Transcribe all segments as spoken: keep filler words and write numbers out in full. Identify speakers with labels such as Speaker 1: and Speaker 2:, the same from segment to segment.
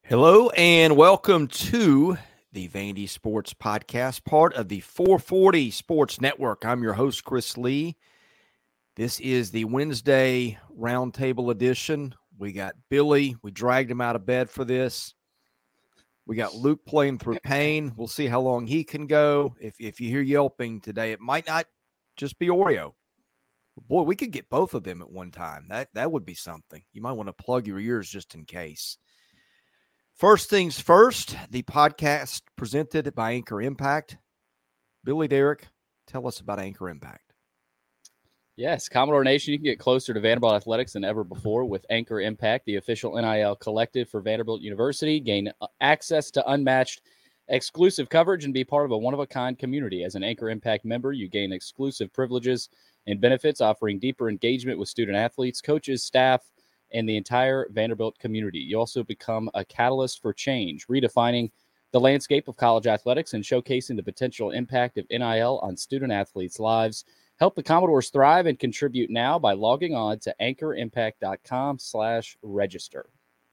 Speaker 1: Hello and welcome to the Vandy Sports Podcast, part of the four forty Sports Network. I'm your host, Chris Lee. This is the Wednesday Roundtable edition. We got Billy. We dragged him out of bed for this. We got Luke playing through pain. We'll see how long he can go. If, if you hear yelping today, it might not just be Oreo. Boy, we could get both of them at one time. That, that would be something. You might want to plug your ears just in case. First things first, the podcast presented by Anchor Impact. Billy Derrick, tell us about Anchor Impact.
Speaker 2: Yes, Commodore Nation, you can get closer to Vanderbilt athletics than ever before with Anchor Impact, the official N I L collective for Vanderbilt University. Gain access to unmatched exclusive coverage and be part of a one-of-a-kind community. As an Anchor Impact member, you gain exclusive privileges and benefits, offering deeper engagement with student athletes, coaches, staff, and the entire Vanderbilt community. You also become a catalyst for change, redefining the landscape of college athletics and showcasing the potential impact of N I L on student athletes' lives. Help the Commodores thrive and contribute now by logging on to anchorimpact.com slash register.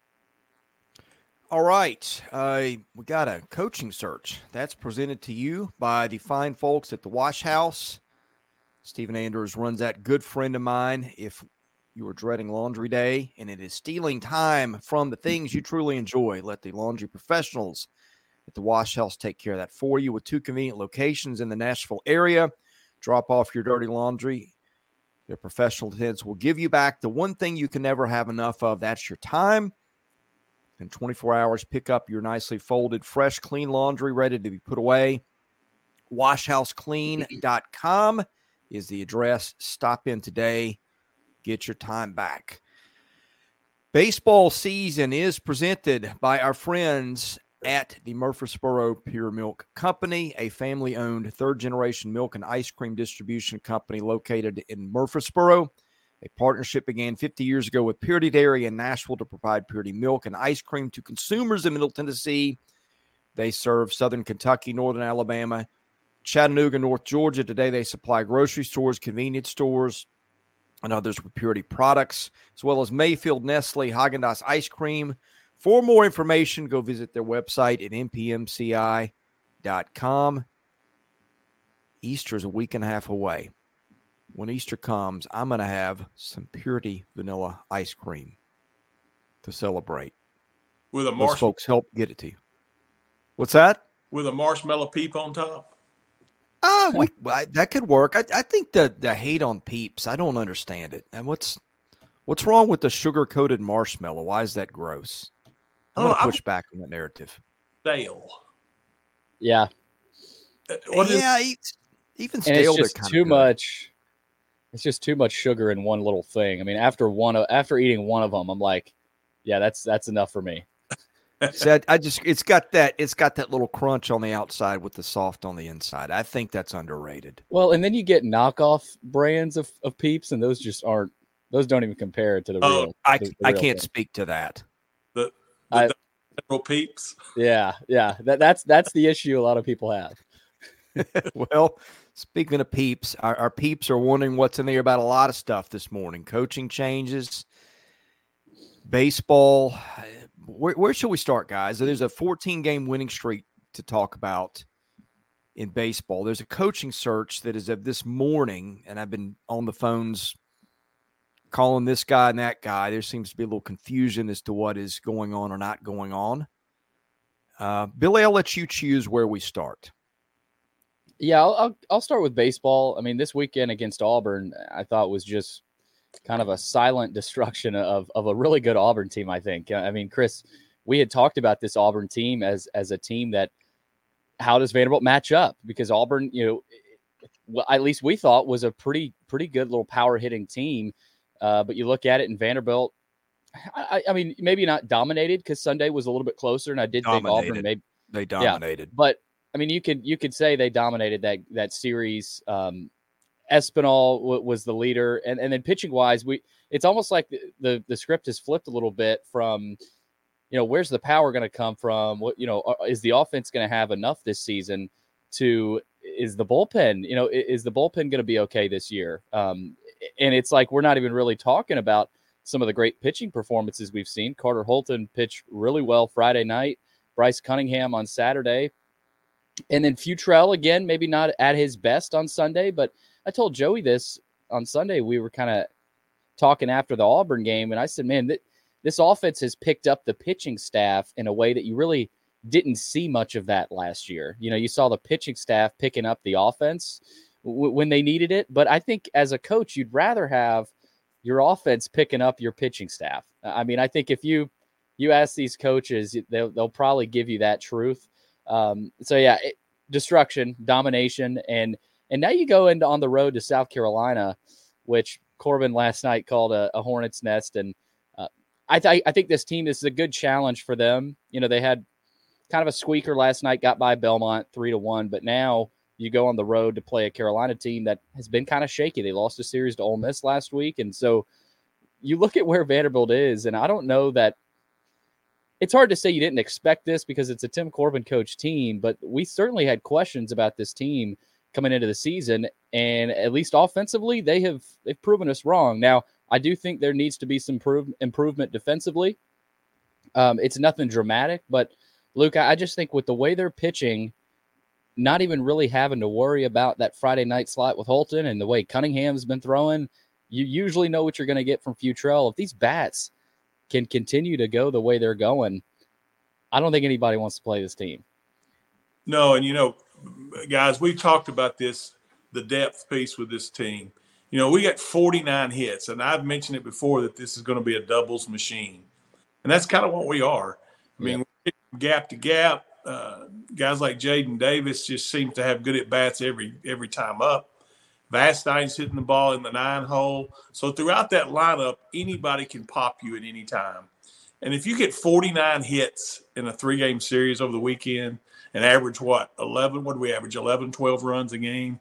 Speaker 1: All right. Uh, we got a coaching search. That's presented to you by the fine folks at the Wash House. Stephen Andrews runs that. Good friend of mine. If you are dreading laundry day and it is stealing time from the things you truly enjoy, let the laundry professionals at the Wash House take care of that for you with two convenient locations in the Nashville area. Drop off your dirty laundry. Their professional attendants will give you back the one thing you can never have enough of. That's your time. In twenty-four hours, pick up your nicely folded, fresh, clean laundry ready to be put away. wash house clean dot com is the address. Stop in today. Get your time back. Baseball season is presented by our friends at the Murfreesboro Pure Milk Company, a family-owned third-generation milk and ice cream distribution company located in Murfreesboro. A partnership began fifty years ago with Purity Dairy in Nashville to provide Purity milk and ice cream to consumers in Middle Tennessee. They serve Southern Kentucky, Northern Alabama, Chattanooga, North Georgia. Today they supply grocery stores, convenience stores, and others with Purity products, as well as Mayfield, Nestle, Haagen-Dazs ice cream. For more information, go visit their website at n p m c i dot com. Easter is a week and a half away. When Easter comes, I'm going to have some Purity vanilla ice cream to celebrate.
Speaker 3: With a
Speaker 1: Those
Speaker 3: marshmallow,
Speaker 1: folks help get it to you. What's that?
Speaker 3: with a marshmallow peep on top.
Speaker 1: Ah, we, I, that could work. I, I think the, the hate on Peeps, I don't understand it. And what's what's wrong with the sugar-coated marshmallow? Why is that gross? I'm going to
Speaker 3: Oh,
Speaker 1: push back on that narrative.
Speaker 3: Stale.
Speaker 2: Yeah.
Speaker 3: Uh, What is
Speaker 1: yeah, e- even
Speaker 2: And
Speaker 1: stale,
Speaker 2: it's just
Speaker 1: they're
Speaker 2: too
Speaker 1: kinda good.
Speaker 2: much. It's just too much sugar in one little thing. I mean, after one of, after eating one of them, I'm like, yeah, that's that's enough for me.
Speaker 1: See, I, I just it's got that it's got that little crunch on the outside with the soft on the inside. I think that's underrated.
Speaker 2: Well, and then you get knockoff brands of, of Peeps, and those just aren't. Those don't even compare to the
Speaker 3: Oh,
Speaker 2: real.
Speaker 1: I,
Speaker 2: the, the
Speaker 1: I
Speaker 2: real
Speaker 1: can't
Speaker 2: thing.
Speaker 1: speak to that.
Speaker 3: the
Speaker 2: I-
Speaker 3: the General Peeps?
Speaker 2: Yeah, yeah. That that's that's the issue a lot of people have.
Speaker 1: Well, speaking of Peeps, our, our Peeps are wondering what's in there about a lot of stuff this morning. Coaching changes, baseball. Where, where should we start, guys? There's a fourteen-game winning streak to talk about in baseball. There's a coaching search that is of this morning, and I've been on the phones calling this guy and that guy. There seems to be a little confusion as to what is going on or not going on. Uh, Billy, I'll let you choose where we start.
Speaker 2: Yeah, I'll, I'll I'll start with baseball. I mean, this weekend against Auburn, I thought was just kind of a silent destruction of of a really good Auburn team. I think. I mean, Chris, we had talked about this Auburn team as as a team that how does Vanderbilt match up? Because Auburn, you know, well, at least we thought was a pretty pretty good little power hitting team. Uh, but you look at it, and Vanderbilt, I, I mean, maybe not dominated because Sunday was a little bit closer, and I did think Auburn
Speaker 1: Dominated.
Speaker 2: maybe.
Speaker 1: They dominated.
Speaker 2: But I mean, you could you could say they dominated that that series. Um, Espinal w- was the leader, and and then pitching wise, we it's almost like the, the the script has flipped a little bit from, you know, where's the power going to come from? What, you know, are- is the offense going to have enough this season to is the bullpen, you know, i- is the bullpen going to be okay this year? Um, and it's like we're not even really talking about some of the great pitching performances we've seen. Carter Holton pitched really well Friday night. Bryce Cunningham on Saturday. And then Futrell, again, maybe not at his best on Sunday, but I told Joey this on Sunday. We were kind of talking after the Auburn game, and I said, man, th- this offense has picked up the pitching staff in a way that you really didn't see much of that last year. You know, you saw the pitching staff picking up the offense w- when they needed it, but I think as a coach, you'd rather have your offense picking up your pitching staff. I mean, I think if you you ask these coaches, they'll, they'll probably give you that truth. Um, so yeah, it, destruction, domination, and and now you go into on the road to South Carolina, which Corbin last night called a, a hornet's nest, and uh, I th- I think this team this is a good challenge for them. You know, they had kind of a squeaker last night, got by Belmont three to one, but now you go on the road to play a Carolina team that has been kind of shaky. They lost a series to Ole Miss last week, and so you look at where Vanderbilt is, and I don't know that. It's hard to say you didn't expect this because it's a Tim Corbin coach team, but we certainly had questions about this team coming into the season, and at least offensively, they have they've proven us wrong. Now, I do think there needs to be some prove, improvement defensively. Um, it's nothing dramatic, but Luke, I just think with the way they're pitching, not even really having to worry about that Friday night slot with Holton and the way Cunningham's been throwing, you usually know what you're going to get from Futrell. If these bats can continue to go the way they're going, I don't think anybody wants to play this team.
Speaker 3: No, and, you know, guys, we talked about this, the depth piece with this team. You know, we got forty-nine hits, and I've mentioned it before that this is going to be a doubles machine. And that's kind of what we are. I mean, yep. gap to gap, uh, guys like Jaden Davis just seem to have good at-bats every every time up. Vastein's hitting the ball in the nine hole. So throughout that lineup, anybody can pop you at any time. And if you get forty-nine hits in a three-game series over the weekend and average, what, eleven? What do we average, eleven, twelve runs a game?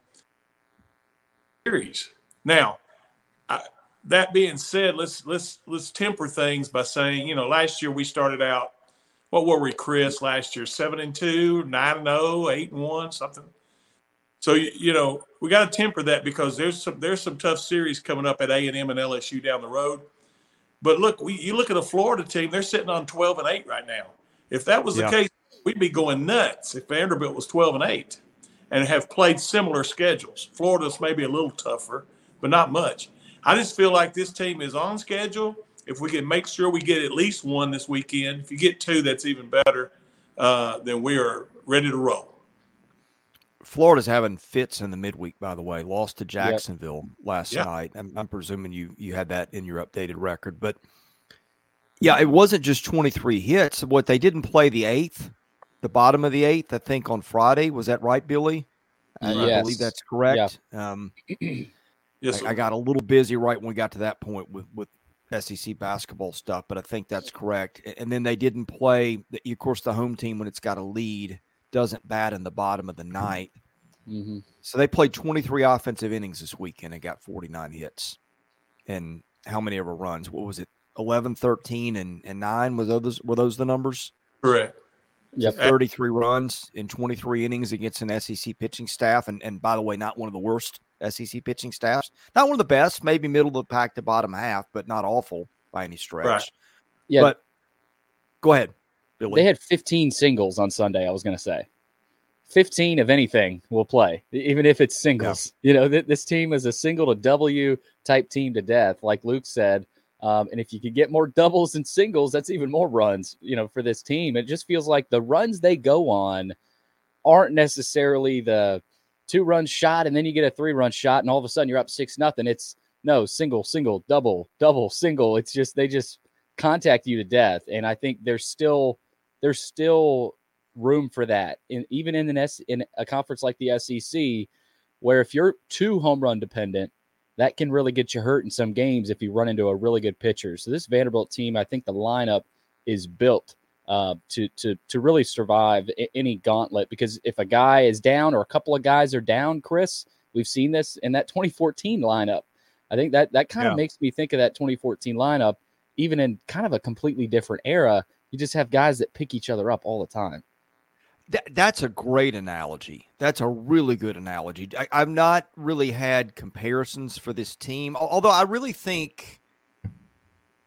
Speaker 3: Series. Now, I, that being said, let's let's let's temper things by saying, you know, last year we started out, what were we, Chris, last year? seven and two, nine and oh, eight and one, something. So, you, you know, we got to temper that because there's some there's some tough series coming up at A and M and L S U down the road. But look, we you look at a Florida team, they're sitting on twelve and eight right now. If that was yeah. the case, we'd be going nuts if Vanderbilt was twelve and eight and have played similar schedules. Florida's maybe a little tougher, but not much. I just feel like this team is on schedule. If we can make sure we get at least one this weekend, if you get two, that's even better. Uh, then we are ready to roll.
Speaker 1: Florida's having fits in the midweek, by the way. Lost to Jacksonville yep. last
Speaker 3: yep.
Speaker 1: night. I'm, I'm presuming you you had that in your updated record. But, yeah, it wasn't just twenty-three hits. What they didn't play the eighth, the bottom of the eighth, I think, on Friday. Was that right, Billy? I,
Speaker 2: yes.
Speaker 1: I believe that's correct.
Speaker 2: Yeah.
Speaker 1: Um,
Speaker 3: yes,
Speaker 1: I, I got a little busy right when we got to that point with, with S E C basketball stuff, but I think that's correct. And then they didn't play, of course, the home team, when it's got a lead, doesn't bat in the bottom of the ninth.
Speaker 2: Mm-hmm.
Speaker 1: So they played twenty-three offensive innings this weekend and got forty-nine hits. And how many ever runs? What was it? eleven, thirteen, and, and nine? Was those, were those the numbers?
Speaker 3: Correct.
Speaker 2: Yep.
Speaker 1: thirty-three runs in twenty-three innings against an S E C pitching staff. And, and by the way, not one of the worst S E C pitching staffs. Not one of the best, maybe middle of the pack to bottom half, but not awful by any stretch.
Speaker 3: Right.
Speaker 2: Yeah.
Speaker 1: But go ahead, Billy.
Speaker 2: They had fifteen singles on Sunday, I was going to say. fifteen of anything will play, even if it's singles. Yeah. You know, th- this team is a single to W type team to death, like Luke said. Um, and if you could get more doubles and singles, that's even more runs, you know, for this team. It just feels like the runs they go on aren't necessarily the two run shot and then you get a three run shot and all of a sudden you're up six nothing. It's no single, single, double, double, single. It's just they just contact you to death. And I think there's still there's still room for that, in, even in, an S, in a conference like the S E C, where if you're too home run dependent, that can really get you hurt in some games if you run into a really good pitcher. So this Vanderbilt team, I think the lineup is built uh, to to to really survive any gauntlet, because if a guy is down or a couple of guys are down, Chris, we've seen this in that twenty fourteen lineup. I think that that kind of
Speaker 1: yeah.
Speaker 2: makes me think of that twenty fourteen lineup, even in kind of a completely different era. You just have guys that pick each other up all the time.
Speaker 1: That, that's a great analogy. That's a really good analogy. I, I've not really had comparisons for this team, although I really think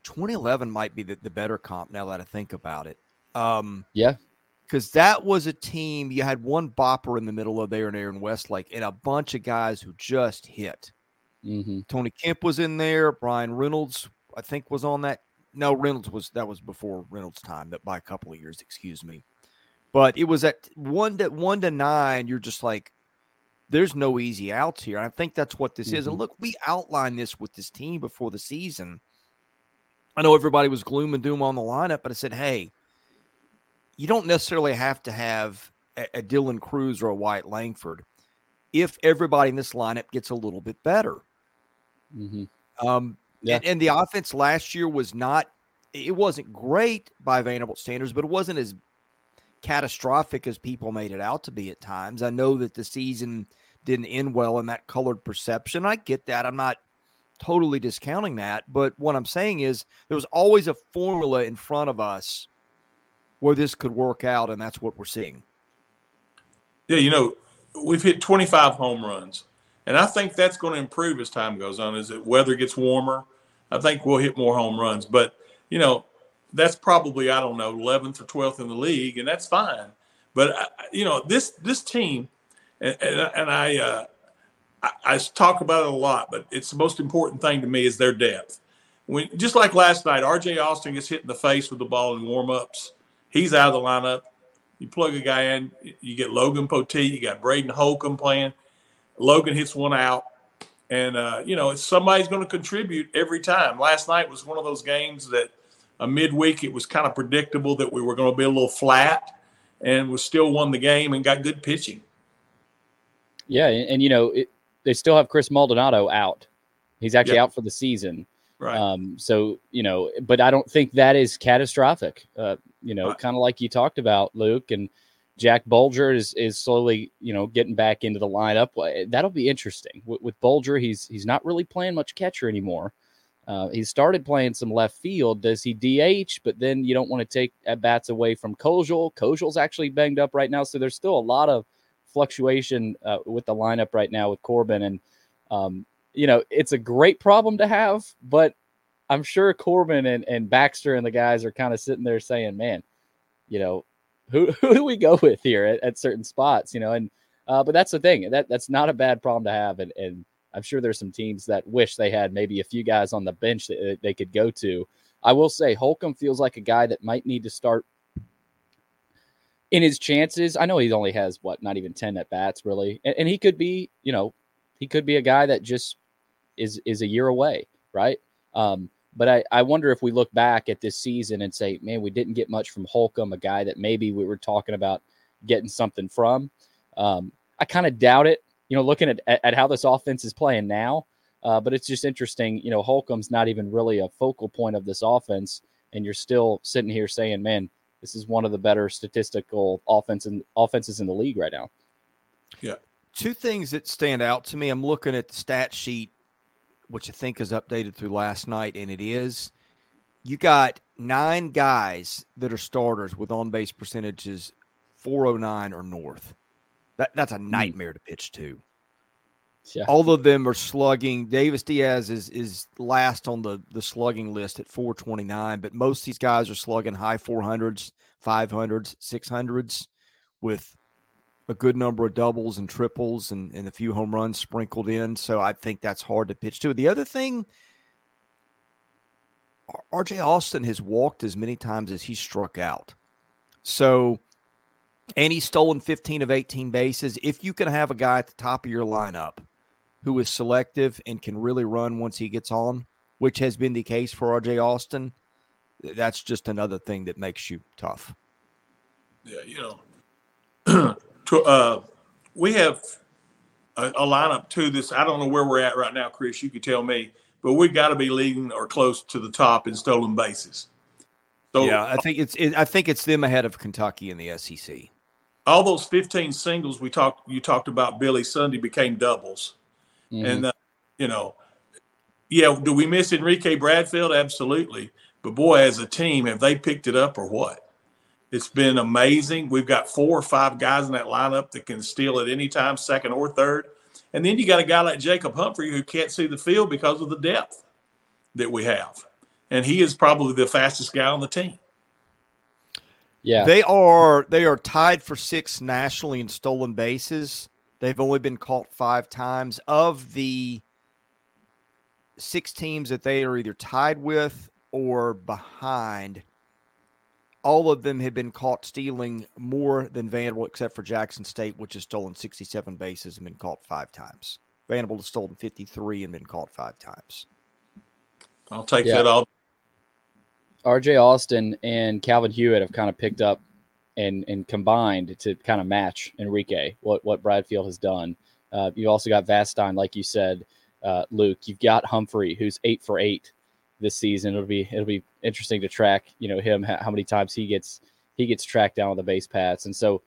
Speaker 1: twenty eleven might be the, the better comp now that I think about it. Um,
Speaker 2: yeah.
Speaker 1: Because that was a team, you had one bopper in the middle of there and Aaron Westlake and a bunch of guys who just hit.
Speaker 2: Mm-hmm.
Speaker 1: Tony Kemp was in there. Brian Reynolds, I think, was on that. No, Reynolds was, that was before Reynolds' time, that by a couple of years, excuse me. But it was at one to, one to nine, you're just like, there's no easy outs here. And I think that's what this mm-hmm. is. And look, we outlined this with this team before the season. I know everybody was gloom and doom on the lineup, but I said, hey, you don't necessarily have to have a, a Dylan Cruz or a Wyatt Langford if everybody in this lineup gets a little bit better.
Speaker 2: Mm-hmm.
Speaker 1: Um, yeah. and, and the offense last year was not, it wasn't great by Vanderbilt standards, but it wasn't as catastrophic as people made it out to be at times. I know that the season didn't end well in that colored perception. I get that. I'm not totally discounting that. But what I'm saying is there was always a formula in front of us where this could work out, and that's what we're seeing.
Speaker 3: Yeah, you know, we've hit twenty-five home runs, and I think that's going to improve as time goes on. As the weather gets warmer, I think we'll hit more home runs. But, you know, that's probably, I don't know, eleventh or twelfth in the league, and that's fine. But, you know, this this team, and, and, and I, uh, I I talk about it a lot, but it's the most important thing to me is their depth. When, just like last night, R J Austin gets hit in the face with the ball in warm-ups. He's out of the lineup. You plug a guy in, you get Logan Poteet, you got Braden Holcomb playing. Logan hits one out. And, uh, you know, somebody's going to contribute every time. Last night was one of those games that a midweek it was kind of predictable that we were going to be a little flat, and we still won the game and got good pitching.
Speaker 2: Yeah, and, and you know, it, they still have Chris Maldonado out. He's actually
Speaker 3: Yep.
Speaker 2: out for the season.
Speaker 3: Right.
Speaker 2: Um, so, you know, but I don't think that is catastrophic. Uh, you know,
Speaker 3: Right.
Speaker 2: kind of like you talked about, Luke, and Jack Bolger is is slowly, you know, getting back into the lineup. That'll be interesting. With, with Bolger, he's he's not really playing much catcher anymore. Uh, he started playing some left field. Does he D H? But then you don't want to take at bats away from Kojal. Kojal's actually banged up right now, so there's still a lot of fluctuation uh, with the lineup right now with Corbin. And um, you know, it's a great problem to have, but I'm sure Corbin and, and Baxter and the guys are kind of sitting there saying, man, you know, who, who do we go with here at, at certain spots, you know? And, uh, but that's the thing that that's not a bad problem to have. And, and I'm sure there's some teams that wish they had maybe a few guys on the bench that they could go to. I will say Holcomb feels like a guy that might need to start in his chances. I know he only has what, not even ten at bats really. And, and he could be, you know, he could be a guy that just is, is a year away. Right. Um, But I, I wonder if we look back at this season and say, man, we didn't get much from Holcomb, a guy that maybe we were talking about getting something from. Um, I kind of doubt it, you know, looking at, at, at how this offense is playing now. Uh, but it's just interesting, you know, Holcomb's not even really a focal point of this offense. And you're still sitting here saying, man, this is one of the better statistical offense and offenses in the league right now.
Speaker 3: Yeah.
Speaker 1: Two things that stand out to me. I'm looking at the stat sheet, which I think is updated through last night, and it is. You got nine guys that are starters with on-base percentages four oh nine or north. That That's a nightmare to pitch to.
Speaker 2: Yeah.
Speaker 1: All of them are slugging. Davis Diaz is is last on the, the slugging list at four twenty-nine, but most of these guys are slugging high four hundreds, five hundreds, six hundreds with a good number of doubles and triples and, and a few home runs sprinkled in. So I think that's hard to pitch to. The other thing, R J Austin has walked as many times as he's struck out. So, and he's stolen fifteen of eighteen bases. If you can have a guy at the top of your lineup who is selective and can really run once he gets on, which has been the case for R J Austin, that's just another thing that makes you tough.
Speaker 3: Yeah, you know, to, uh, we have a, a lineup to this. I don't know where we're at right now, Chris. You could tell me, but we've got to be leading or close to the top in stolen bases. So
Speaker 1: yeah, I think it's it, I think it's them ahead of Kentucky in the S E C.
Speaker 3: All those fifteen singles we talked you talked about, Billy Sunday, became doubles, mm-hmm. and uh, you know, yeah. Do we miss Enrique Bradfield? Absolutely, but boy, as a team, have they picked it up or what? It's been amazing. We've got four or five guys in that lineup that can steal at any time, second or third. And then you got a guy like Jacob Humphrey who can't see the field because of the depth that we have. and he is probably the fastest guy on the team.
Speaker 2: Yeah,
Speaker 1: they are they are tied for sixth nationally in stolen bases. They've only been caught five times. Of the six teams that they are either tied with or behind, all of them have been caught stealing more than Vanderbilt, except for Jackson State, which has stolen sixty-seven bases and been caught five times. Vanderbilt has stolen fifty-three and been caught five times.
Speaker 3: I'll take
Speaker 2: Yeah.
Speaker 3: that all.
Speaker 2: R J Austin and Calvin Hewitt have kind of picked up and and combined to kind of match Enrique, what, what Bradfield has done. Uh, you also got Vastine, like you said, uh, Luke. You've got Humphrey, who's eight for eight this season. It'll be it'll be interesting to track, you know, him, how many times he gets he gets tracked down on the base paths. And so,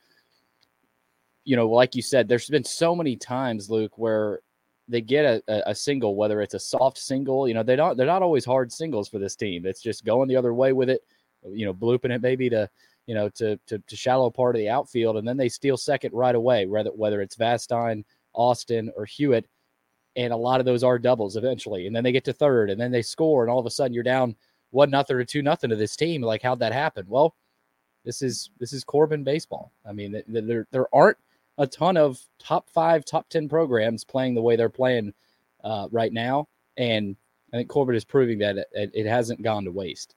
Speaker 2: you know, like you said, there's been so many times, Luke, where they get a, a, a single, whether it's a soft single, you know, they don't, they're not always hard singles for this team. It's just going the other way with it, you know, blooping it maybe to, you know, to, to, to shallow part of the outfield. And then they steal second right away, whether, whether it's Vastine, Austin, or Hewitt. And a lot of those are doubles eventually. And then they get to third and then they score. And all of a sudden you're down one nothing or two nothing to this team. Like, how'd that happen? Well, this is, this is Corbin baseball. I mean, there, there aren't a ton of top five, top ten programs playing the way they're playing uh, right now. And I think Corbin is proving that it, it hasn't gone to waste.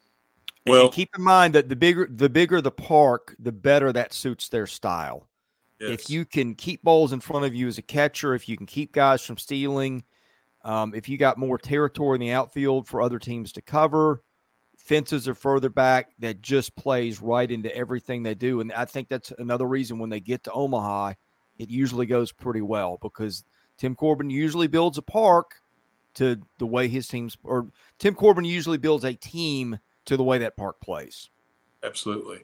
Speaker 1: Well, and keep in mind that the bigger, the bigger the park, the better that suits their style. Yes. If you can keep balls in front of you as a catcher, if you can keep guys from stealing, um, if you got more territory in the outfield for other teams to cover, fences are further back, that just plays right into everything they do. And I think that's another reason when they get to Omaha, it usually goes pretty well, because Tim Corbin usually builds a park to the way his teams, or Tim Corbin usually builds a team to the way that park plays.
Speaker 3: Absolutely.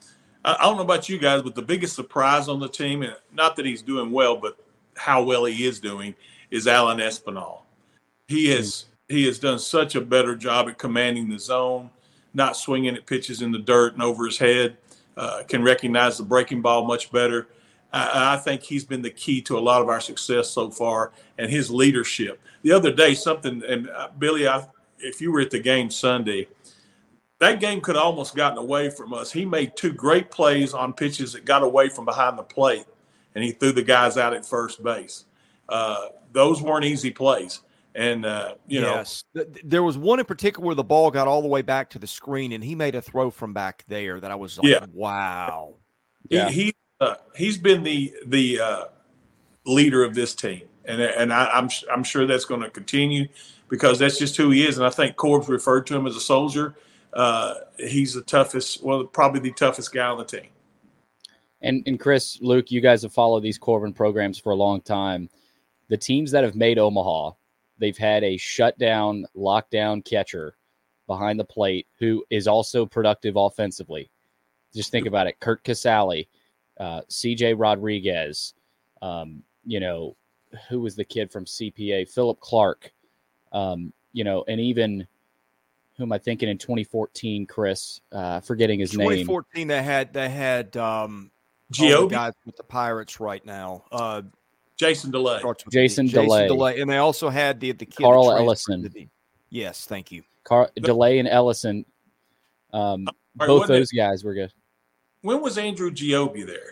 Speaker 3: I don't know about you guys, but the biggest surprise on the team, and not that he's doing well, but how well he is doing, is Alan Espinal. He has he has done such a better job at commanding the zone, not swinging at pitches in the dirt and over his head, uh, can recognize the breaking ball much better. I, I think he's been the key to a lot of our success so far, and his leadership. The other day, something, and uh, Billy, I, if you were at the game Sunday, that game could have almost gotten away from us. He made two great plays on pitches that got away from behind the plate, and he threw the guys out at first base. Uh, those weren't easy plays. And, uh, you
Speaker 1: yes. know. There was one in particular where the ball got all the way back to the screen, and he made a throw from back there that I was like,
Speaker 3: yeah.
Speaker 1: wow.
Speaker 3: Yeah. He, he, uh, he's been the the uh, leader of this team, and and I, I'm I'm sure that's going to continue, because that's just who he is. And I think Corb's referred to him as a soldier. Uh, he's the toughest, well, probably the toughest guy on the team.
Speaker 2: And and Chris, Luke, you guys have followed these Corbin programs for a long time. The teams that have made Omaha, they've had a shutdown, lockdown catcher behind the plate who is also productive offensively. Just think about it. Kurt Casale, uh, C J Rodriguez, um, you know, who was the kid from C P A? Philip Clark, um, you know, and even who am I thinking in twenty fourteen, Chris? Uh, forgetting his
Speaker 1: twenty fourteen,
Speaker 2: name.
Speaker 1: twenty fourteen, they had, they had um,
Speaker 3: Giobbi
Speaker 1: guys with the Pirates right now. Uh,
Speaker 3: Jason DeLay.
Speaker 2: Jason DeLay.
Speaker 1: Jason DeLay. And they also had the, the kid.
Speaker 2: Carl Ellison.
Speaker 1: The, yes, thank you.
Speaker 2: Car- DeLay and Ellison. Um, right, both those it, guys were good.
Speaker 3: When was Andrew Giobbi there?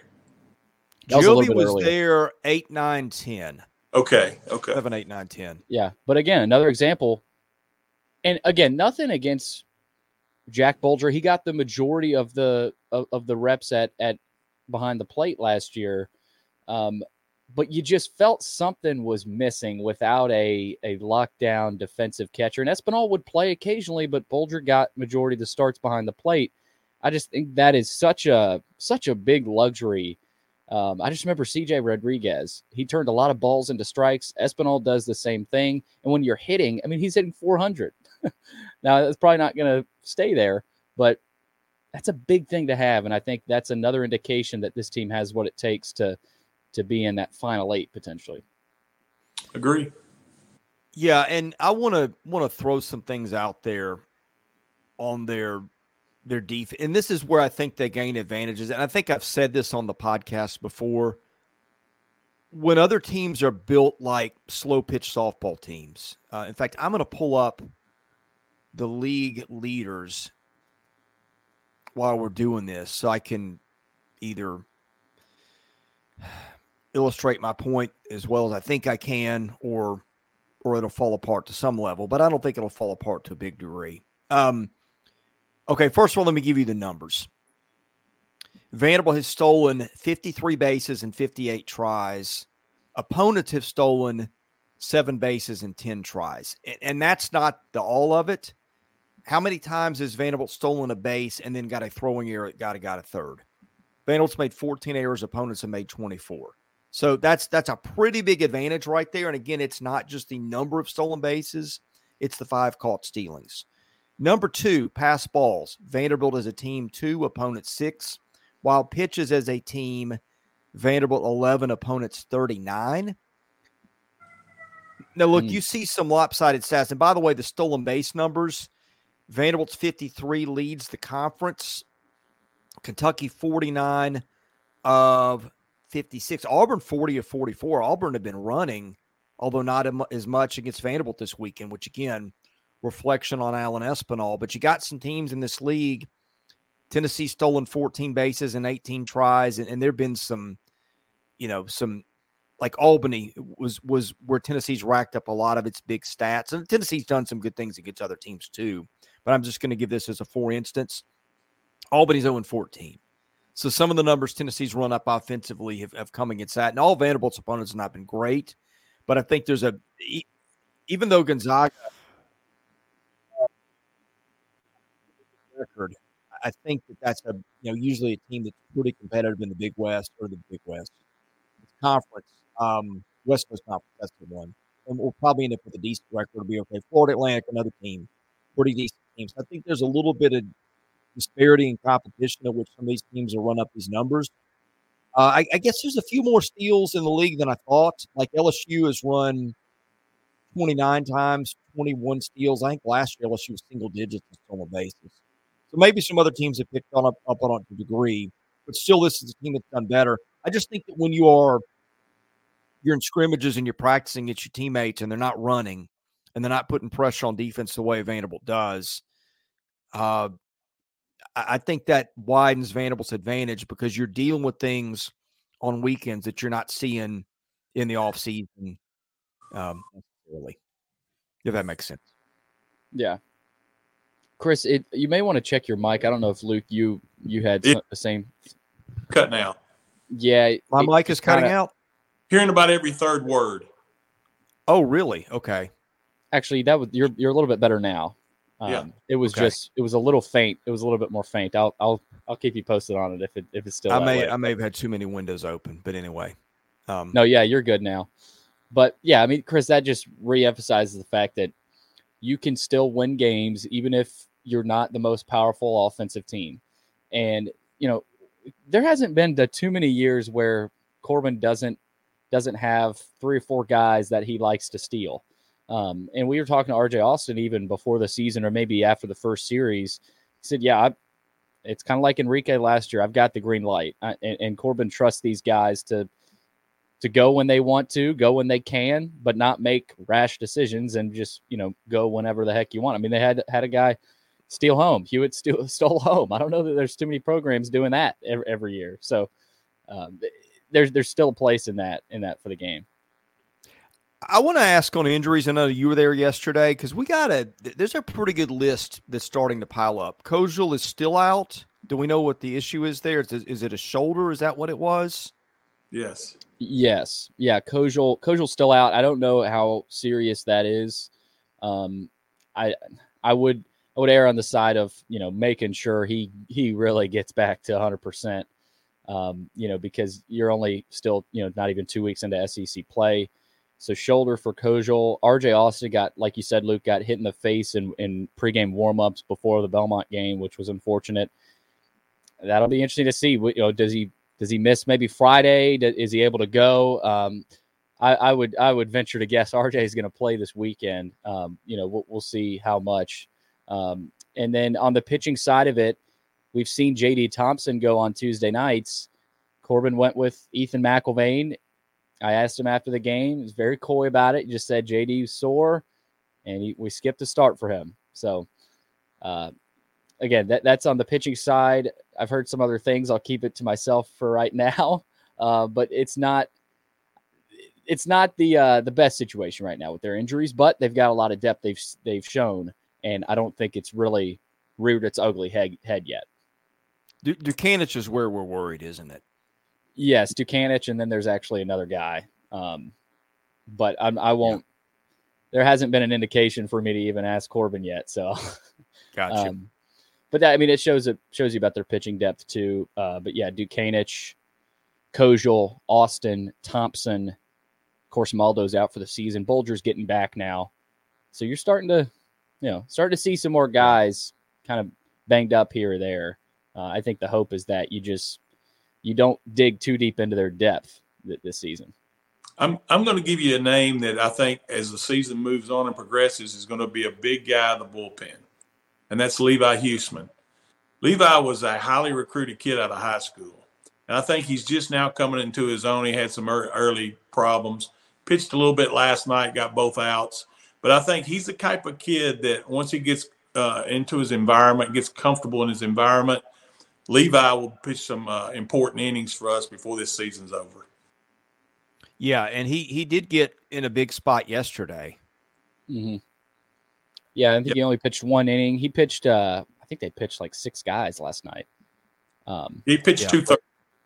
Speaker 1: Giobbi was, was there eight, nine, ten.
Speaker 3: Okay, okay.
Speaker 1: seven, eight, nine, ten.
Speaker 2: Yeah, but again, another example. And again, nothing against Jack Bulger. He got the majority of the of, of the reps at at behind the plate last year. Um, but you just felt something was missing without a, a lockdown defensive catcher. And Espinal would play occasionally, but Bulger got majority of the starts behind the plate. I just think that is such a such a big luxury. Um, I just remember C J Rodriguez. He turned a lot of balls into strikes. Espinal does the same thing. And when you're hitting, I mean, he's hitting four hundred. Now, that's probably not going to stay there, but that's a big thing to have. And I think that's another indication that this team has what it takes to to be in that final eight potentially.
Speaker 3: Agree.
Speaker 1: Yeah, and I want to want to throw some things out there on their their defense. And this is where I think they gain advantages. And I think I've said this on the podcast before. When other teams are built like slow pitch softball teams, uh, in fact, I'm going to pull up the league leaders while we're doing this so I can either illustrate my point as well as I think I can, or or it'll fall apart to some level, but I don't think it'll fall apart to a big degree. Um, okay, first of all, let me give you the numbers. Vanderbilt has stolen fifty-three bases and fifty-eight tries. Opponents have stolen seven bases and ten tries. And, and that's not the all of it. How many times has Vanderbilt stolen a base and then got a throwing error, got a, got a third? Vanderbilt's made fourteen errors, opponents have made twenty-four. So that's that's a pretty big advantage right there. And again, it's not just the number of stolen bases, it's the five caught stealings. Number two, pass balls. Vanderbilt as a team, two, opponents six. While pitches as a team, Vanderbilt eleven, opponents thirty-nine. Now, look, mm. you see some lopsided stats. And by the way, the stolen base numbers, Vanderbilt's fifty-three leads the conference. Kentucky forty-nine of fifty-six. Auburn forty of forty-four. Auburn have been running, although not as much against Vanderbilt this weekend, which, again, reflection on Alan Espinal. But you got some teams in this league. Tennessee stolen fourteen bases and eighteen tries, and, and there have been some, you know, some like Albany was was where Tennessee's racked up a lot of its big stats, and Tennessee's done some good things against other teams too. But I'm just going to give this as a for instance. Albany's oh and fourteen, so some of the numbers Tennessee's run up offensively have, have come against that, and all Vanderbilt's opponents have not been great. But I think there's a even though Gonzaga record. I think that that's a you know usually a team that's pretty competitive in the Big West or the Big West it's conference, um, West Coast Conference. That's the one, and we'll probably end up with a decent record. It'll be okay. Florida Atlantic, another team, pretty decent teams. I think there's a little bit of disparity in competition at which some of these teams will run up these numbers. Uh, I, I guess there's a few more steals in the league than I thought. Like L S U has run twenty-nine times, twenty-one steals. I think last year L S U was single digits on stolen bases. So maybe some other teams have picked on up, up on it to a degree, but still this is a team that's done better. I just think that when you are you're in scrimmages and you're practicing against your teammates and they're not running and they're not putting pressure on defense the way Vanderbilt does, uh, I, I think that widens Vanderbilt's advantage because you're dealing with things on weekends that you're not seeing in the offseason um, necessarily, if that makes sense.
Speaker 2: Yeah. Chris, it, you may want to check your mic. I don't know if, Luke, you you had
Speaker 3: it,
Speaker 2: the same.
Speaker 3: Cutting out.
Speaker 2: Yeah.
Speaker 1: My
Speaker 2: it,
Speaker 1: mic is cutting
Speaker 2: kinda,
Speaker 1: out?
Speaker 3: Hearing about every third word.
Speaker 1: Oh, really? Okay.
Speaker 2: Actually, that was you're you're a little bit better now. Um,
Speaker 3: yeah.
Speaker 2: It was
Speaker 1: okay.
Speaker 2: just it was a little faint. It was a little bit more faint. I'll I'll I'll keep you posted on it if it if it's still.
Speaker 1: I
Speaker 2: that
Speaker 1: may
Speaker 2: way.
Speaker 1: I may have had too many windows open, but anyway. Um,
Speaker 2: no, yeah, you're good now. But yeah, I mean, Chris, that just reemphasizes the fact that you can still win games even if you're not the most powerful offensive team. And, you know, there hasn't been the too many years where Corbin doesn't doesn't have three or four guys that he likes to steal. Um, and we were talking to R J Austin even before the season or maybe after the first series. He said, yeah, I, it's kind of like Enrique last year. I've got the green light. I, and, and Corbin trusts these guys to to go when they want to, go when they can, but not make rash decisions and just, you know, go whenever the heck you want. I mean, they had had a guy steal home. Hewitt steal, stole home. I don't know that there's too many programs doing that every, every year. So um, there's there's still a place in that in that for the game.
Speaker 1: I want to ask on injuries. I know you were there yesterday because we got a there's a pretty good list that's starting to pile up. Kojal is still out. Do we know what the issue is there? Is, is it a shoulder? Is that what it was?
Speaker 3: Yes.
Speaker 2: Yes. Yeah. Kojal, Kojal's still out. I don't know how serious that is. Um, I, I would, I would err on the side of, you know, making sure he, he really gets back to one hundred percent, um, you know, because you're only still, you know, not even two weeks into S E C play. So shoulder for Kojal. R J Austin got, like you said, Luke, got hit in the face in, in pregame warmups before the Belmont game, which was unfortunate. That'll be interesting to see. You know, does he, Does he miss maybe Friday? Is he able to go? Um, I, I would I would venture to guess R J is going to play this weekend. Um, you know, we'll, we'll see how much. Um, and then on the pitching side of it, we've seen J D Thompson go on Tuesday nights. Corbin went with Ethan McIlvain. I asked him after the game. He was very coy about it. He just said J D was sore, and he, we skipped a start for him. So uh, again, that, that's on the pitching side. I've heard some other things. I'll keep it to myself for right now. Uh, but it's not, it's not the uh, the best situation right now with their injuries, but they've got a lot of depth they've they've shown, and I don't think it's really reared its ugly head, head yet.
Speaker 1: Du- Dukanich is where we're worried, isn't it?
Speaker 2: Yes, Dukanich, and then there's actually another guy. Um, but I'm, I won't. Yeah. There hasn't been an indication for me to even ask Corbin yet. So,
Speaker 1: gotcha.
Speaker 2: Um, but that, I mean, it shows it shows you about their pitching depth too. Uh, but yeah, Dukanich, Kojal, Austin, Thompson. Of course, Maldo's out for the season. Bolger's getting back now, so you're starting to, you know, start to see some more guys kind of banged up here or there. Uh, I think the hope is that you just you don't dig too deep into their depth th- this season.
Speaker 3: I'm I'm going to give you a name that I think, as the season moves on and progresses, is going to be a big guy in the bullpen, and that's Levi Huseman. Levi was a highly recruited kid out of high school, and I think he's just now coming into his own. He had some early problems. Pitched a little bit last night, got both outs. But I think he's the type of kid that once he gets uh, into his environment, gets comfortable in his environment, Levi will pitch some uh, important innings for us before this season's over.
Speaker 1: Yeah, and he he did get in a big spot yesterday.
Speaker 2: Mm-hmm. Yeah, I think yep. he only pitched one inning. He pitched, uh, I think they pitched like six guys last night. Um,
Speaker 3: he pitched
Speaker 1: yeah.
Speaker 3: two-thirds.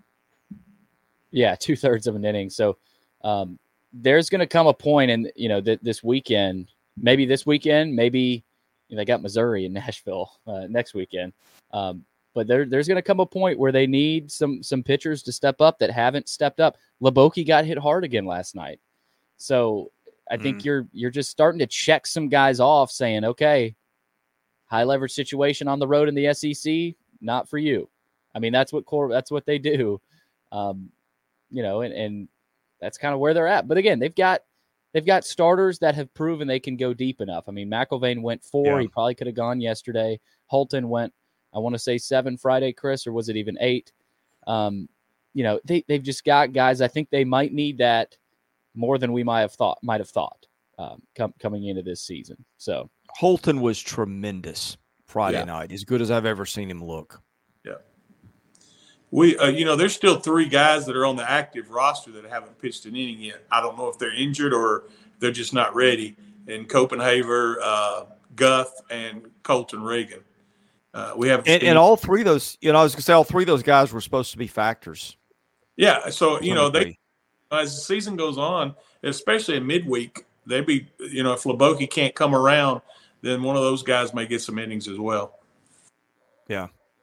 Speaker 2: Yeah, two-thirds of an inning. So, um, there's going to come a point in, you know, that this weekend, maybe this weekend, maybe you know, they got Missouri and Nashville uh, next weekend. Um, but there, there's going to come a point where they need some some pitchers to step up that haven't stepped up. Leboki got hit hard again last night. So I think mm. you're you're just starting to check some guys off saying, okay, high leverage situation on the road in the S E C, not for you. I mean, that's what core, that's what they do. Um, you know, and, and that's kind of where they're at. But again, they've got they've got starters that have proven they can go deep enough. I mean, McIlvain went four. Yeah. He probably could have gone yesterday. Holton went, I want to say seven Friday, Chris, or was it even eight? Um, you know, they, they've just got guys. I think they might need that more than we might have thought, might have thought um, com- coming into this season. So
Speaker 1: Holton was tremendous Friday
Speaker 2: yeah.
Speaker 1: night, as good as I've ever seen him look.
Speaker 3: Yeah. We, uh, you know, there's still three guys that are on the active roster that haven't pitched an inning yet. I don't know if they're injured or they're just not ready. And Copenhaver, uh, Guth, and Colton Reagan. Uh, we have,
Speaker 1: and, and all three of those. You know, I was going to say all three of those guys were supposed to be factors.
Speaker 3: Yeah, so you know, they as the season goes on, especially in midweek, they be you know if Leboki can't come around, then one of those guys may get some innings as well.
Speaker 1: Yeah.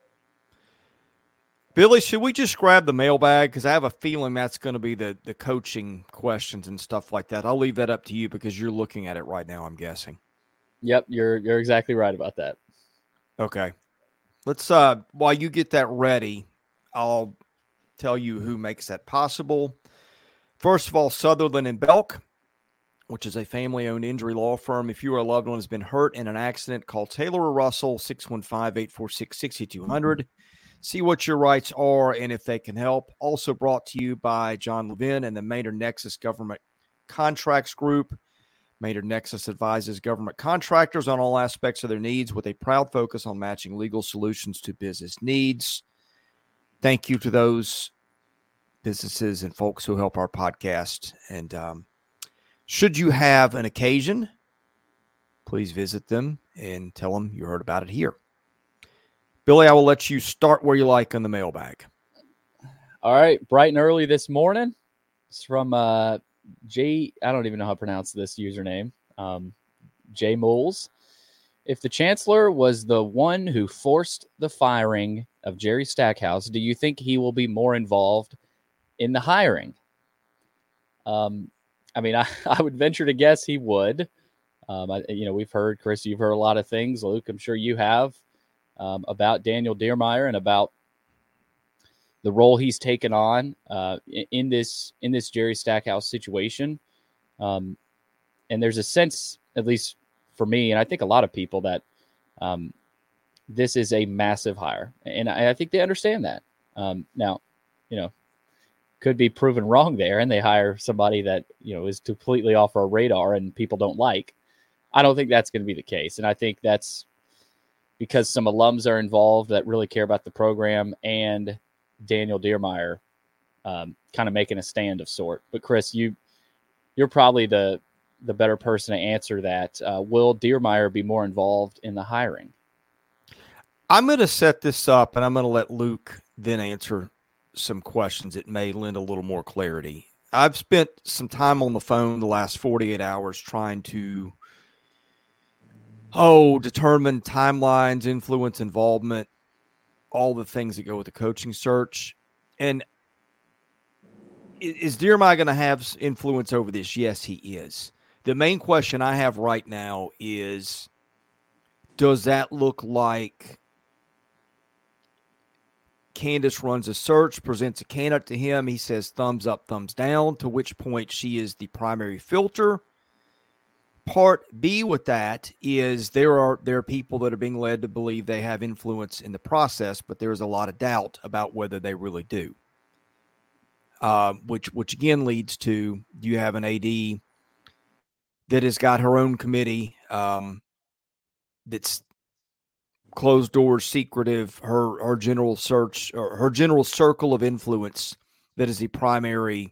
Speaker 1: Billy, should we just grab the mailbag? Because I have a feeling that's going to be the, the coaching questions and stuff like that. I'll leave that up to you because you're looking at it right now, I'm guessing.
Speaker 2: Yep, you're you're exactly right about that.
Speaker 1: Okay. Let's, uh, while you get that ready, I'll tell you who makes that possible. First of all, Sutherland and Belk, which is a family-owned injury law firm. If you or a loved one has been hurt in an accident, call Taylor or Russell, six one five, eight four six, six two zero zero. See what your rights are and if they can help. Also brought to you by John Levin and the Maynard Nexus Government Contracts Group. Maynard Nexus advises government contractors on all aspects of their needs with a proud focus on matching legal solutions to business needs. Thank you to those businesses and folks who help our podcast. And um, should you have an occasion, please visit them and tell them you heard about it here. Billy, I will let you start where you like on the mailbag.
Speaker 2: All right. Bright and early this morning. It's from uh, J. I don't even know how to pronounce this username. Um, J. Moles. If the chancellor was the one who forced the firing of Jerry Stackhouse, do you think he will be more involved in the hiring? Um, I mean, I, I would venture to guess he would. Um, I, you know, we've heard, Chris, you've heard a lot of things. Luke, I'm sure you have. Um, about Daniel Diermeyer and about the role he's taken on uh, in, in this in this Jerry Stackhouse situation. Um, and there's a sense, at least for me, and I think a lot of people, that um, this is a massive hire. And I, I think they understand that. Um, now, you know, could be proven wrong there, and they hire somebody that, you know, is completely off our radar and people don't like. I don't think that's going to be the case. And I think that's because some alums are involved that really care about the program, and Daniel Diermeyer um, kind of making a stand of sort. But Chris, you you're probably the the better person to answer that. Uh, will Diermeyer be more involved in the hiring?
Speaker 1: I'm going to set this up, and I'm going to let Luke then answer some questions that may lend a little more clarity. I've spent some time on the phone the last forty-eight hours trying to, oh, determine timelines, influence, involvement, all the things that go with the coaching search. And is Diermeyer going to have influence over this? Yes, he is. The main question I have right now is, does that look like Candace runs a search, presents a candidate to him, he says thumbs up, thumbs down, to which point she is the primary filter? Part B with that is there are there are people that are being led to believe they have influence in the process, but there is a lot of doubt about whether they really do. Uh, which which again leads to, you have an A D that has got her own committee um, that's closed doors, secretive, her her general search or her general circle of influence that is the primary,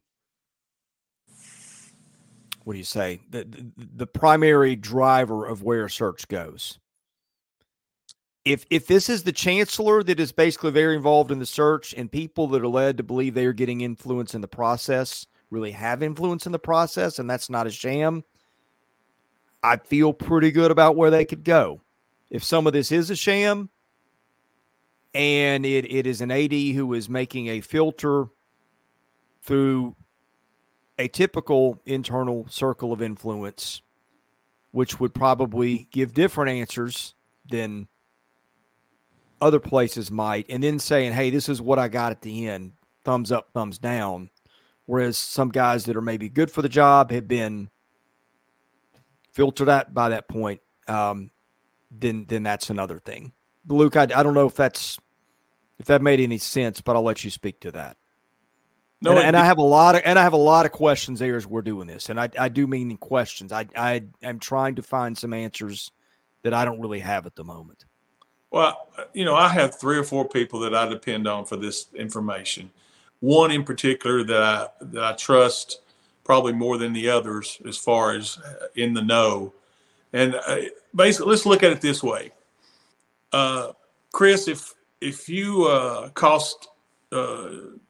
Speaker 1: what do you say, the, the, the primary driver of where a search goes. If if this is the chancellor that is basically very involved in the search, and people that are led to believe they are getting influence in the process really have influence in the process, and that's not a sham, I feel pretty good about where they could go. If some of this is a sham and it, it is an A D who is making a filter through a typical internal circle of influence, which would probably give different answers than other places might, and then saying, hey, this is what I got at the end, thumbs up, thumbs down, whereas some guys that are maybe good for the job have been filtered out by that point, um, then then that's another thing. Luke, I, I don't know if that's if that made any sense, but I'll let you speak to that. No, and, and I have a lot of and I have a lot of questions there as we're doing this, and I, I do mean questions. I I am trying to find some answers that I don't really have at the moment.
Speaker 3: Well, you know, I have three or four people that I depend on for this information. One in particular that I that I trust probably more than the others as far as in the know. And uh, basically, let's look at it this way. Uh, Chris, if if you uh, cost uh,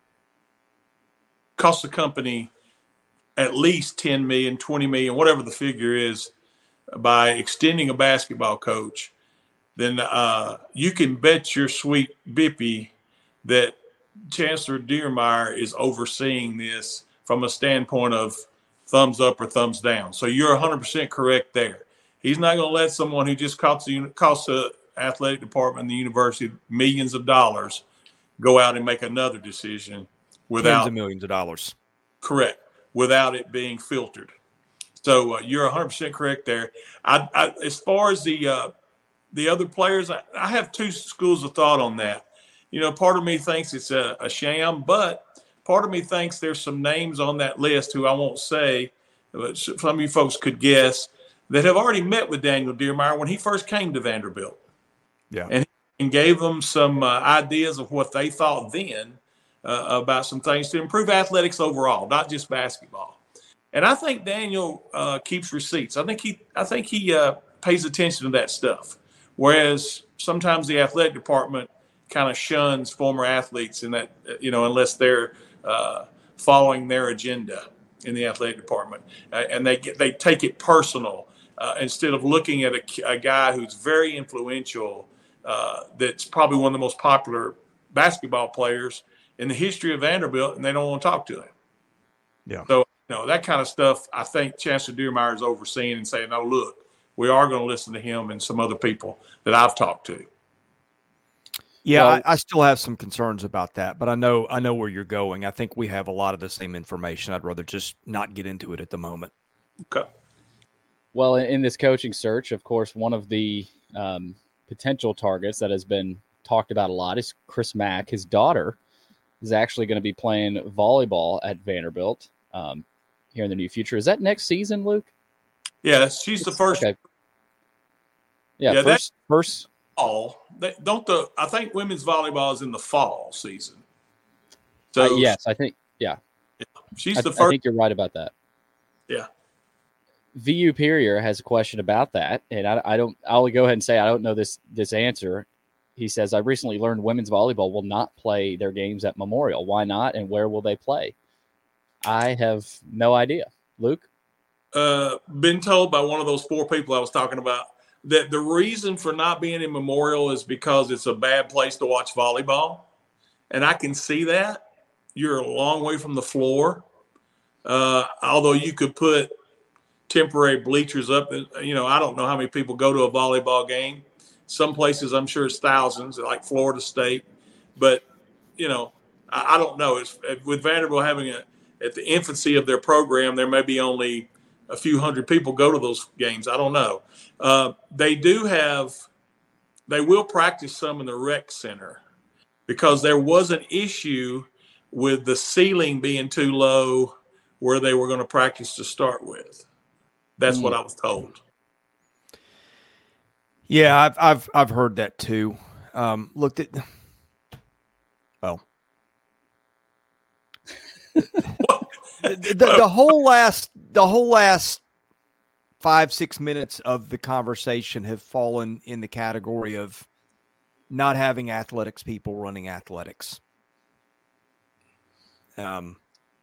Speaker 3: cost the company at least ten million, twenty million, whatever the figure is, by extending a basketball coach, then uh, you can bet your sweet bippy that Chancellor Diermeyer is overseeing this from a standpoint of thumbs up or thumbs down. So you're one hundred percent correct there. He's not going to let someone who just costs the, costs the athletic department and the university millions of dollars go out and make another decision without
Speaker 1: tens of millions of dollars.
Speaker 3: Correct, without it being filtered. So uh, you're one hundred percent correct there. I, I, as far as the uh, the other players, I, I have two schools of thought on that. You know, part of me thinks it's a, a sham, but part of me thinks there's some names on that list who I won't say, but some of you folks could guess, that have already met with Daniel Diermeyer when he first came to Vanderbilt.
Speaker 1: Yeah.
Speaker 3: And, and gave them some uh, ideas of what they thought then uh, about some things to improve athletics overall, not just basketball. And I think Daniel uh, keeps receipts. I think he, I think he uh, pays attention to that stuff. Whereas sometimes the athletic department kind of shuns former athletes in that, you know, unless they're uh, following their agenda in the athletic department, uh, and they get, they take it personal uh, instead of looking at a, a guy who's very influential. Uh, that's probably one of the most popular basketball players in the history of Vanderbilt, and they don't want to talk to him.
Speaker 1: Yeah.
Speaker 3: So, you know, that kind of stuff, I think Chancellor Diermeyer is overseeing and saying, no, look, we are going to listen to him and some other people that I've talked to.
Speaker 1: Yeah, well, I, I still have some concerns about that, but I know I know where you're going. I think we have a lot of the same information. I'd rather just not get into it at the moment.
Speaker 3: Okay.
Speaker 2: Well, in this coaching search, of course, one of the um, potential targets that has been talked about a lot is Chris Mack. His daughter is actually going to be playing volleyball at Vanderbilt um, here in the near future. Is that next season, Luke?
Speaker 3: Yeah, she's the first.
Speaker 2: Okay. Yeah,
Speaker 3: yeah
Speaker 2: first,
Speaker 3: that,
Speaker 2: first
Speaker 3: fall. They, don't the I think women's volleyball is in the fall season. So
Speaker 2: uh, yes, I think yeah.
Speaker 3: She's
Speaker 2: I,
Speaker 3: the first.
Speaker 2: I think you're right about that.
Speaker 3: Yeah.
Speaker 2: V U Perrier has a question about that, and I, I don't. I'll go ahead and say I don't know this this answer. He says, I recently learned women's volleyball will not play their games at Memorial. Why not, and where will they play? I have no idea. Luke?
Speaker 3: Uh, been told by one of those four people I was talking about that the reason for not being in Memorial is because it's a bad place to watch volleyball. And I can see that. You're a long way from the floor. Uh, although you could put temporary bleachers up. You know, I don't know how many people go to a volleyball game. Some places I'm sure it's thousands, like Florida State. But, you know, I, I don't know. It's, with Vanderbilt having a, at the infancy of their program, there may be only a few hundred people go to those games. I don't know. Uh, they do have, they will practice some in the rec center because there was an issue with the ceiling being too low where they were going to practice to start with. That's mm. what I was told.
Speaker 1: Yeah, I've I've I've heard that too. Um, looked at well, the, the, the whole last the whole last five six minutes of the conversation have fallen in the category of not having athletics people running athletics. Um.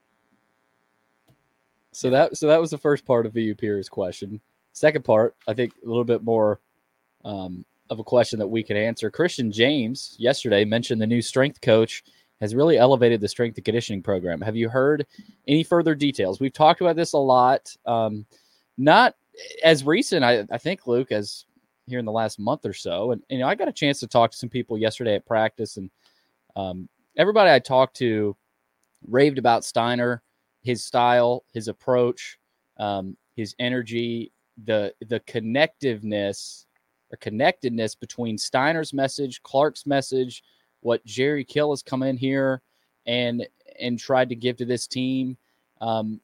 Speaker 2: So that so that was the first part of V U Pierre's question. Second part, I think a little bit more um, of a question that we can answer. Christian James yesterday mentioned the new strength coach has really elevated the strength and conditioning program. Have you heard any further details? We've talked about this a lot. Um, not as recent, I, I think, Luke, as here in the last month or so. And, you know, I got a chance to talk to some people yesterday at practice, and um, everybody I talked to raved about Steiner, his style, his approach, um, his energy, the the connectiveness or connectedness between Steiner's message, Clark's message, what Jerry Kill has come in here and and tried to give to this team, um,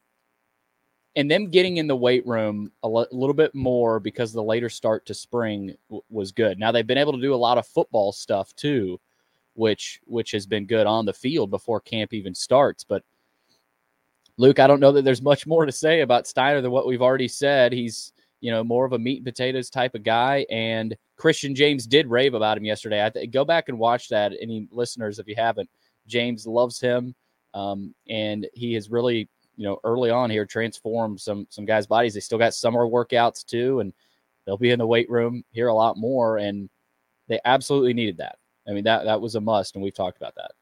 Speaker 2: and them getting in the weight room a, l- a little bit more because the later start to spring w- was good. Now they've been able to do a lot of football stuff too, which which has been good on the field before camp even starts. But Luke, I don't know that there's much more to say about Steiner than what we've already said. He's, you know, more of a meat and potatoes type of guy. And Christian James did rave about him yesterday. I th- go back and watch that. Any listeners, if you haven't, James loves him. Um, and he has really, you know, early on here transformed some, some guys' bodies. They still got summer workouts too, and they'll be in the weight room here a lot more. And they absolutely needed that. I mean, that, that was a must. And we've talked about that.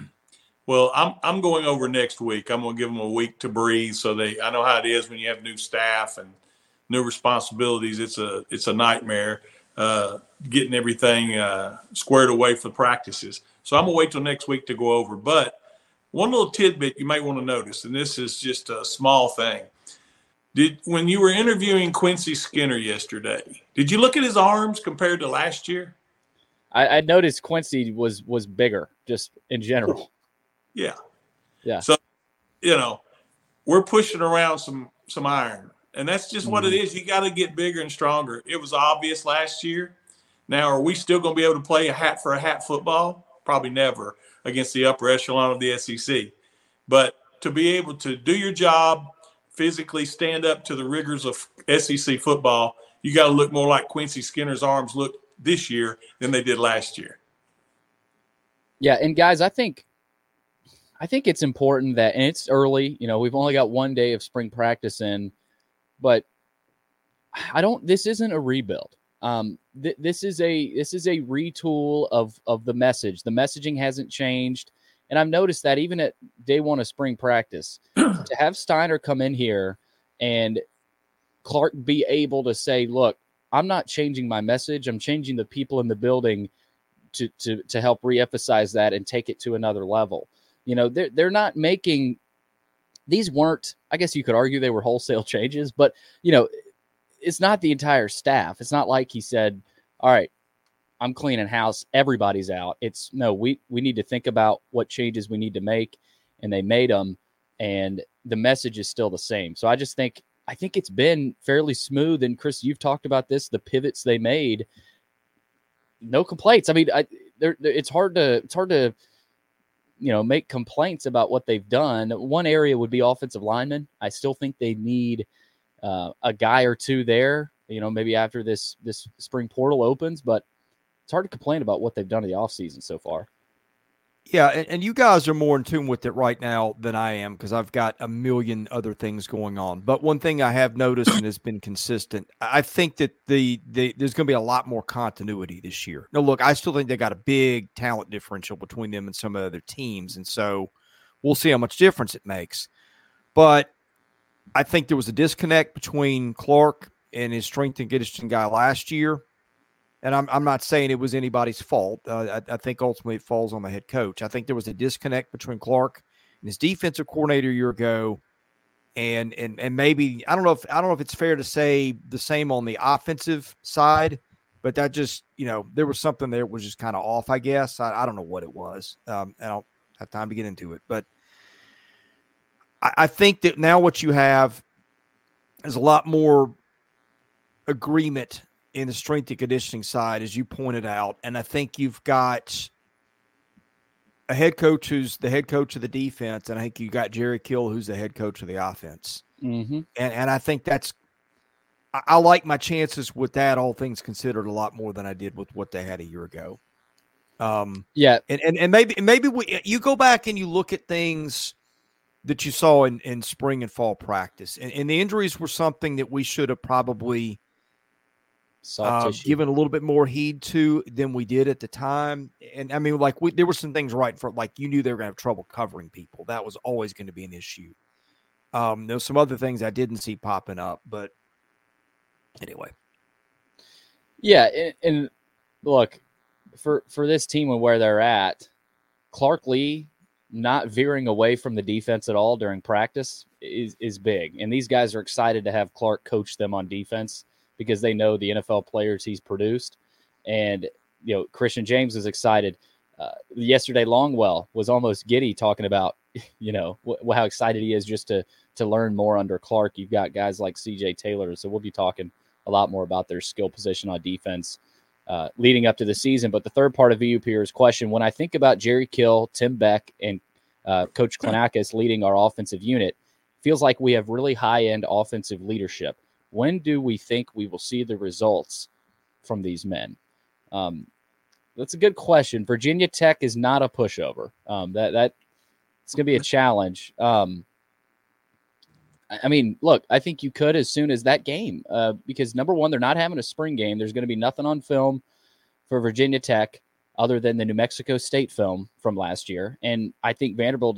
Speaker 3: Well, I'm I'm going over next week. I'm going to give them a week to breathe. So they, I know how it is when you have new staff and new responsibilities. It's a it's a nightmare uh, getting everything uh, squared away for practices. So I'm gonna wait till next week to go over. But one little tidbit you might want to notice, and this is just a small thing. Did when you were interviewing Quincy Skinner yesterday, did you look at his arms compared to last year?
Speaker 2: I, I noticed Quincy was was bigger, just in general.
Speaker 3: Yeah.
Speaker 2: Yeah.
Speaker 3: So, you know, we're pushing around some some iron, and that's just mm-hmm. what it is. You got to get bigger and stronger. It was obvious last year. Now, are we still going to be able to play a hat for a hat football? Probably never against the upper echelon of the S E C. But to be able to do your job, physically stand up to the rigors of S E C football, you got to look more like Quincy Skinner's arms look this year than they did last year.
Speaker 2: Yeah, and guys, I think I think it's important that, and it's early, you know, we've only got one day of spring practice in, but I don't, this isn't a rebuild. Um, th- this is a, this is a retool of, of the message. The messaging hasn't changed. And I've noticed that even at day one of spring practice, to have Steiner come in here and Clark be able to say, look, I'm not changing my message. I'm changing the people in the building to, to, to help reemphasize that and take it to another level. You know, they're, they're not making, these weren't, I guess you could argue they were wholesale changes, but, you know, it's not the entire staff. It's not like he said, all right, I'm cleaning house, everybody's out. It's no, we, we need to think about what changes we need to make, and they made them, and the message is still the same. So I just think, I think it's been fairly smooth. And Chris, you've talked about this, the pivots they made. no complaints. I mean, I, they're, they're, it's hard to it's hard to you know make complaints about what they've done. One area would be offensive linemen. I still think they need uh, a guy or two there. You know, maybe after this this spring portal opens, but it's hard to complain about what they've done in the offseason so far.
Speaker 1: Yeah, and, and you guys are more in tune with it right now than I am because I've got a million other things going on. But one thing I have noticed and has been consistent, I think that the, the there's going to be a lot more continuity this year. Now, look, I still think they got a big talent differential between them and some of the other teams, and so we'll see how much difference it makes. But I think there was a disconnect between Clark and his strength and conditioning guy last year. And I'm I'm not saying it was anybody's fault. Uh, I, I think ultimately it falls on the head coach. I think there was a disconnect between Clark and his defensive coordinator a year ago, and and and maybe I don't know if I don't know if it's fair to say the same on the offensive side, but that just you know there was something there that was just kind of off. I guess I, I don't know what it was. Um, I don't have time to get into it, but I, I think that now what you have is a lot more agreement in the strength and conditioning side, as you pointed out. And I think you've got a head coach who's the head coach of the defense, and I think you got Jerry Kill, who's the head coach of the offense.
Speaker 2: Mm-hmm.
Speaker 1: And and I think that's I, I like my chances with that, all things considered, a lot more than I did with what they had a year ago. Um,
Speaker 2: yeah,
Speaker 1: and and, and maybe maybe we, you go back and you look at things that you saw in, in spring and fall practice, and, and the injuries were something that we should have probably Uh, given a little bit more heed to than we did at the time. And I mean, like we, there were some things right for, like you knew they were going to have trouble covering people. That was always going to be an issue. Um, there was some other things I didn't see popping up, but anyway.
Speaker 2: Yeah. And, and look, for, for this team and where they're at, Clark Lea not veering away from the defense at all during practice is, is big. And these guys are excited to have Clark coach them on defense, because they know the N F L players he's produced. And, you know, Christian James is excited. Uh, yesterday, Longwell was almost giddy talking about, you know, wh- how excited he is just to to learn more under Clark. You've got guys like C J Taylor. So we'll be talking a lot more about their skill position on defense uh, leading up to the season. But the third part of V U Pier's question, when I think about Jerry Kill, Tim Beck, and uh, Coach Klenakis leading our offensive unit, feels like we have really high-end offensive leadership. When do we think we will see the results from these men? Um, that's a good question. Virginia Tech is not a pushover. Um, that that it's going to be a challenge. Um, I mean, look, I think you could as soon as that game, uh, because number one, they're not having a spring game. There's going to be nothing on film for Virginia Tech other than the New Mexico State film from last year. And I think Vanderbilt,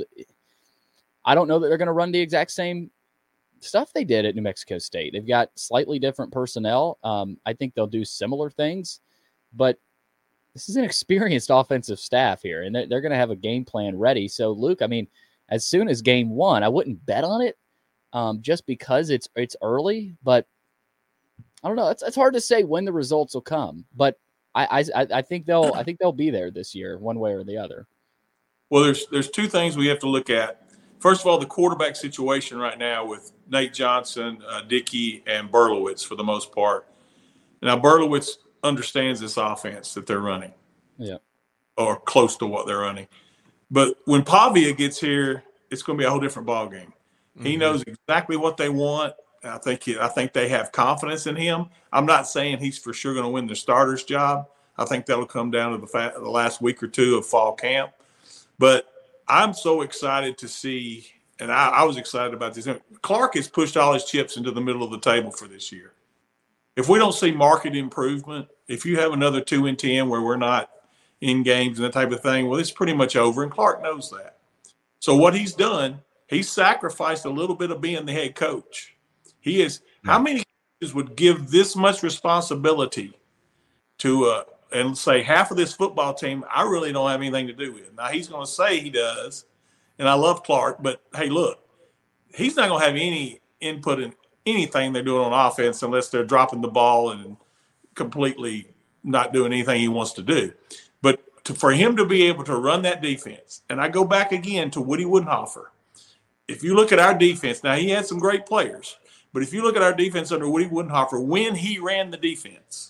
Speaker 2: I don't know that they're going to run the exact same stuff they did at New Mexico State. They've got slightly different personnel. Um, I think they'll do similar things, but this is an experienced offensive staff here, and they're, they're going to have a game plan ready. So, Luke, I mean, as soon as game one, I wouldn't bet on it um, just because it's it's early, but I don't know. It's, it's hard to say when the results will come, but I, I I think they'll I think they'll be there this year, one way or the other.
Speaker 3: Well, there's there's two things we have to look at. First of all, the quarterback situation right now with Nate Johnson, uh, Dickey, and Berlowitz for the most part. Now, Berlowitz understands this offense that they're running,
Speaker 2: yeah,
Speaker 3: or close to what they're running. But when Pavia gets here, it's going to be a whole different ballgame. Mm-hmm. He knows exactly what they want. I think he, I think they have confidence in him. I'm not saying he's for sure going to win the starter's job. I think that'll come down to the, fa- the last week or two of fall camp. But I'm so excited to see, and I, I was excited about this. Clark has pushed all his chips into the middle of the table for this year. If we don't see market improvement, if you have another two and ten where we're not in games and that type of thing, well, it's pretty much over, and Clark knows that. So what he's done, he's sacrificed a little bit of being the head coach. He is. How many coaches would give this much responsibility to uh, and say half of this football team I really don't have anything to do with? Now, he's going to say he does, and I love Clark, but, hey, look, he's not going to have any input in anything they're doing on offense unless they're dropping the ball and completely not doing anything he wants to do. But to, for him to be able to run that defense, and I go back again to Woody Woodenhofer. If you look at our defense, now he had some great players, but if you look at our defense under Woody Woodenhofer, when he ran the defense,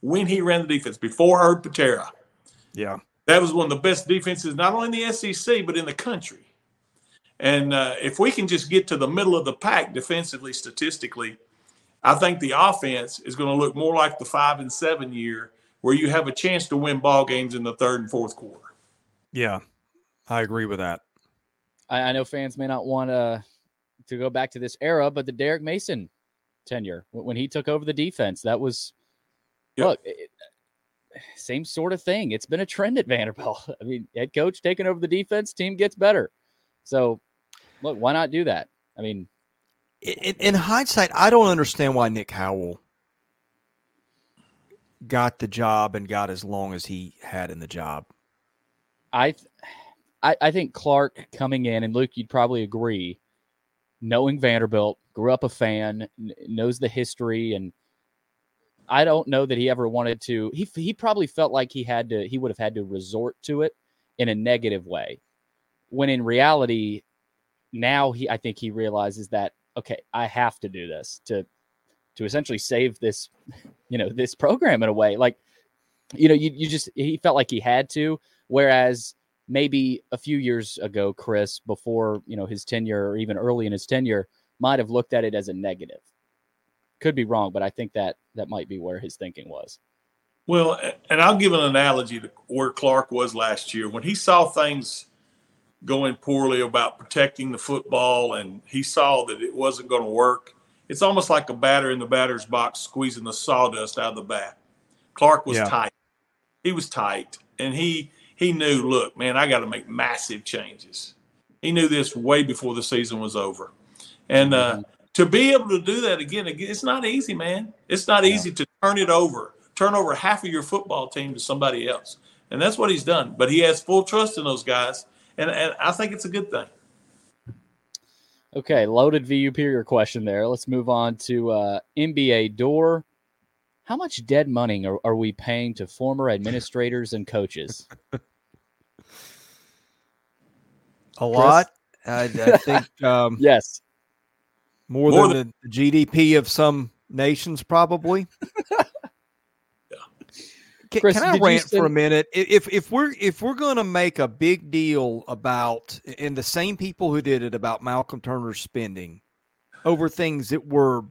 Speaker 3: when he ran the defense, before Herb Patera.
Speaker 1: Yeah.
Speaker 3: That was one of the best defenses, not only in the S E C, but in the country. And uh, if we can just get to the middle of the pack defensively, statistically, I think the offense is going to look more like the five and seven year where you have a chance to win ball games in the third and fourth quarter.
Speaker 1: Yeah, I agree with that.
Speaker 2: I, I know fans may not want to to go back to this era, but the Derek Mason tenure, when he took over the defense, that was, yep. look, it, same sort of thing. It's been a trend at Vanderbilt. I mean, head coach taking over the defense, team gets better. So, look, why not do that? I mean,
Speaker 1: in, in hindsight, I don't understand why Nick Howell got the job and got as long as he had in the job.
Speaker 2: I, I, I think Clark coming in, and Luke, you'd probably agree, knowing Vanderbilt, grew up a fan, knows the history, and I don't know that he ever wanted to. He he probably felt like he had to. He would have had to resort to it in a negative way, when in reality, now he I think he realizes that, okay, I have to do this to to essentially save this, you know, this program in a way. Like, you know, you you just he felt like he had to. Whereas maybe a few years ago, Chris, before you know his tenure or even early in his tenure, might have looked at it as a negative. Could be wrong, but I think that that might be where his thinking was.
Speaker 3: Well, and I'll give an analogy to where Clark was last year. When he saw things going poorly about protecting the football and he saw that it wasn't going to work, it's almost like a batter in the batter's box squeezing the sawdust out of the bat. Clark was yeah. tight. He was tight. And he he knew, look, man, I got to make massive changes. He knew this way before the season was over. And uh, to be able to do that again, it's not easy, man. It's not
Speaker 2: yeah.
Speaker 3: easy to turn it over, turn over half of your football team to somebody else. And that's what he's done. But he has full trust in those guys, and, and I think it's a good thing.
Speaker 2: Okay, loaded V U Superior question there. Let's move on to uh, N B A Door. How much dead money are, are we paying to former administrators and coaches?
Speaker 1: A lot. I, I think um,
Speaker 2: yes.
Speaker 1: More, more than, than the G D P of some nations, probably. yeah. Can, Chris, can I rant send... for a minute? If if we're if we're going to make a big deal about, and the same people who did it about Malcolm Turner's spending over things that were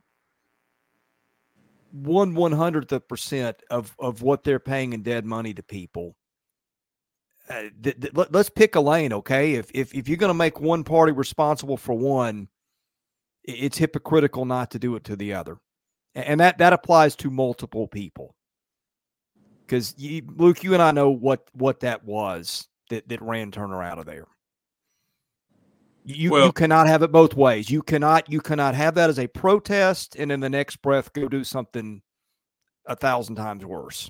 Speaker 1: one one hundredth of percent of of what they're paying in dead money to people. Uh, th- th- let, let's pick a lane, okay? If if if you're going to make one party responsible for one, it's hypocritical not to do it to the other. And that, that applies to multiple people. Because, Luke, you and I know what, what that was that, that ran Turner out of there. You, well, you cannot have it both ways. You cannot you cannot have that as a protest and in the next breath go do something a thousand times worse.